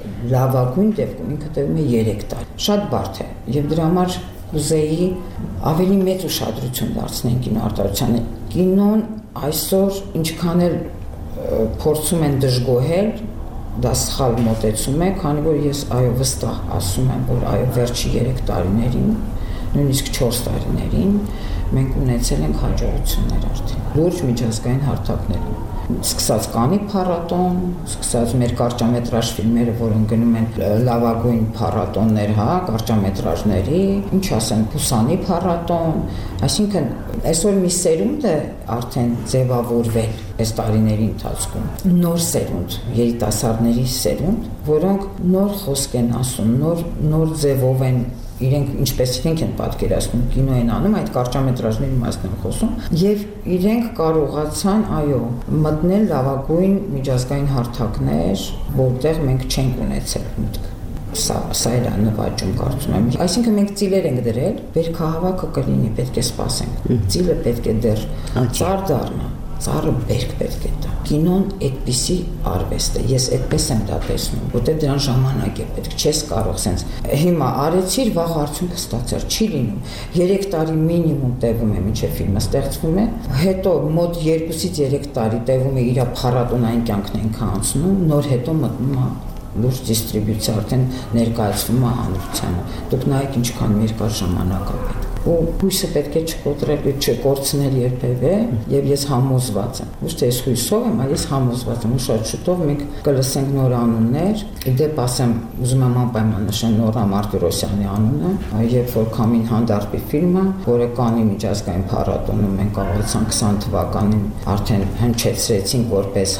դեպքում ինքը տևում է 3 տարի։ Շատ բարդ է եւ դրա համար ուզեի ավելի մեծ ուշադրություն դարձնել կինո արտադրությանը։ Կինոն այսօր ինչքան էլ փորձում են դժգոհել, դա սխալ մոտեցում է, քանի որ ես վստահ ասում եմ, որ վերջի 3 տարիներին նույնիսկ 4 տարիներին մենք ունեցել ենք հաջողություններ արդեն լուրջ միջազգային հարթակներում, սկսած Կանի փառատոն, սկսած մեր կարճամետրաժ ֆիլմերը, որոնք գնում են լավագույն փառատոններ, կարճամետրաժների, ինչ ասեմ, Պուսանի փառատոն, այսինքն այսօր մի սերունդ է արդեն ձևավորվել այս տարիների ընթացքում, նոր սերունդ, երիտասարդների սերունդ, որոնք նոր խոսք են ասում, նոր ձևով են իրենք ինչպես իրենք են պատկերացնում կինո են անում, այդ կարճամետրաժների մասն եմ խոսում, եւ իրենք կարողացան, մտնել լավագույն միջազգային հարթակներ, որտեղ մենք չենք ունեցել միտք։ Սա էլ նվաճում կարծում եմ։ Այսինքն մենք ծիլեր ենք դրել, վերքահավաքը կլինի, պետք է սպասենք։ Ծիլը պետք է դեռ ծառ դառնա, ծառը բերք պետք է տա։ Կինոն այդպիսի արվեստ է, ես այդպես եմ դա տեսնում, որտեղ դրան ժամանակ է պետք, չես կարող սենց հիմա արեցիր, վաղ արդյունքը ստացար, չի լինում։ 3 տարի մինիմում տևում է մինչև ֆիլմը ստեղծվում է, հետո մոտ 2-ից 3 տարի տևում է իր փառատոնային կյանքն ենք անցնում, նոր հետո մտնում է լուրջ դիստրիբյուցիա, արդեն ներկայացվում է հանրությանը։ Դուք նայեք ինչքան երկար ժամանակ է պետք։ Ու հույսը պետք է չկորցնել երբևէ, եւ ես համոզված եմ։ Ոչ թե ես հույսով եմ, այլ ես համոզված եմ, ու շատ շուտով մենք կլսենք նոր անուններ։ Իդեպ ասեմ, ուզում եմ անպայման նշել Նորա Մարտիրոսյանի անունը, երբ որ Քամին հանդարտի ֆիլմը, որը Կանի միջազգային փառատոնում մենք կարողացանք 20 թվականին արդեն հնչեցրեցինք որպես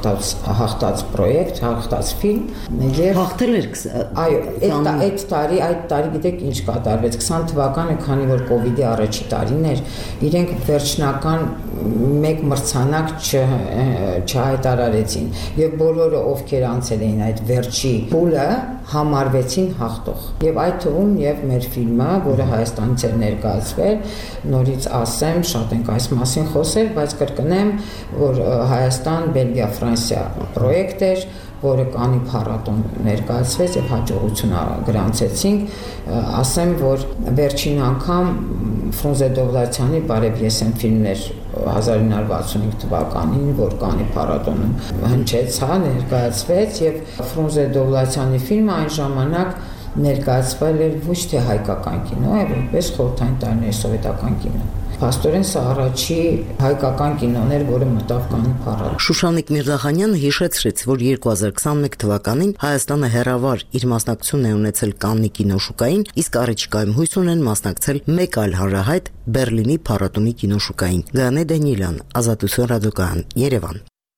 հաղթած պրոյեկտ, հաղթած ֆիլմ, եւ հաղթել էր։ Այո, այդ տարի գիտեք ինչ կատարվեց 20 թվականը, քանի որ կոവിഡ്ի առաջի տարին էր, իրենք վերջնական մեկ մրցանակ չհայտարարեցին եւ բոլորը ովքեր անցել էին այդ վերջի փուլը համարվեցին հաղթող։ Եվ այդ թվում եւ մեր ֆիլմը, որը Հայաստանից էր ներկայացվել, նորից ասեմ, շատ ենք այս մասին խոսել, բայց կրկնեմ, որ Հայաստան, Բելգիա, Ֆրանսիա պրոյեկտ էր, որը Կանի փառատոն ներկայացվեց եւ հաջողություն գրանցեցինք, ասեմ, որ վերջին անգամ Ֆրունզե Դովլաթյանի «Բարև ես եմ» ֆիլմներ 1965 թվականին, որ Կանի փառատոնում հնչեց, ներկայացվեց եւ Ֆրունզե Դովլաթյանի ֆիլմը այն ժամանակ ներկայացվել էր ոչ թե հայկական կինո, այլ որպես խորհրդային տարիների սովետական կինո։ Փաստորեն սա առաջի հայկական կինոն էր, որը մտավ Կանի փառատոն։ Շուշանիկ Միրզախանյանը հիշեցրեց, որ 2021 թվականին Հայաստանը հերավար իր մասնակցությունն է ունեցել Կաննի կինոշուկային, իսկ առաջիկայում հույս ունեն մասնակցել մեկ այլ հանրահայտ Բերլինի փառատոնի կինոշուկային։ Գանե Դանիելյան, Ազատություն ռադիոկայան, Երևան։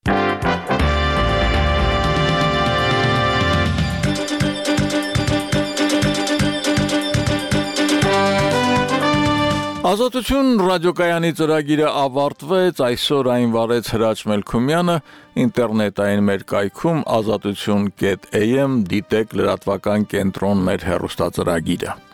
Ազատություն ռադիոկայանի ծրագիրը ավարտվեց, այսօր այն վարեց Հրաչ Մելքումյանը, ինտերնետային մեր կայքում azatutun.am դիտեք լրատվական կենտրոն մեր հեռուստածրագիրը։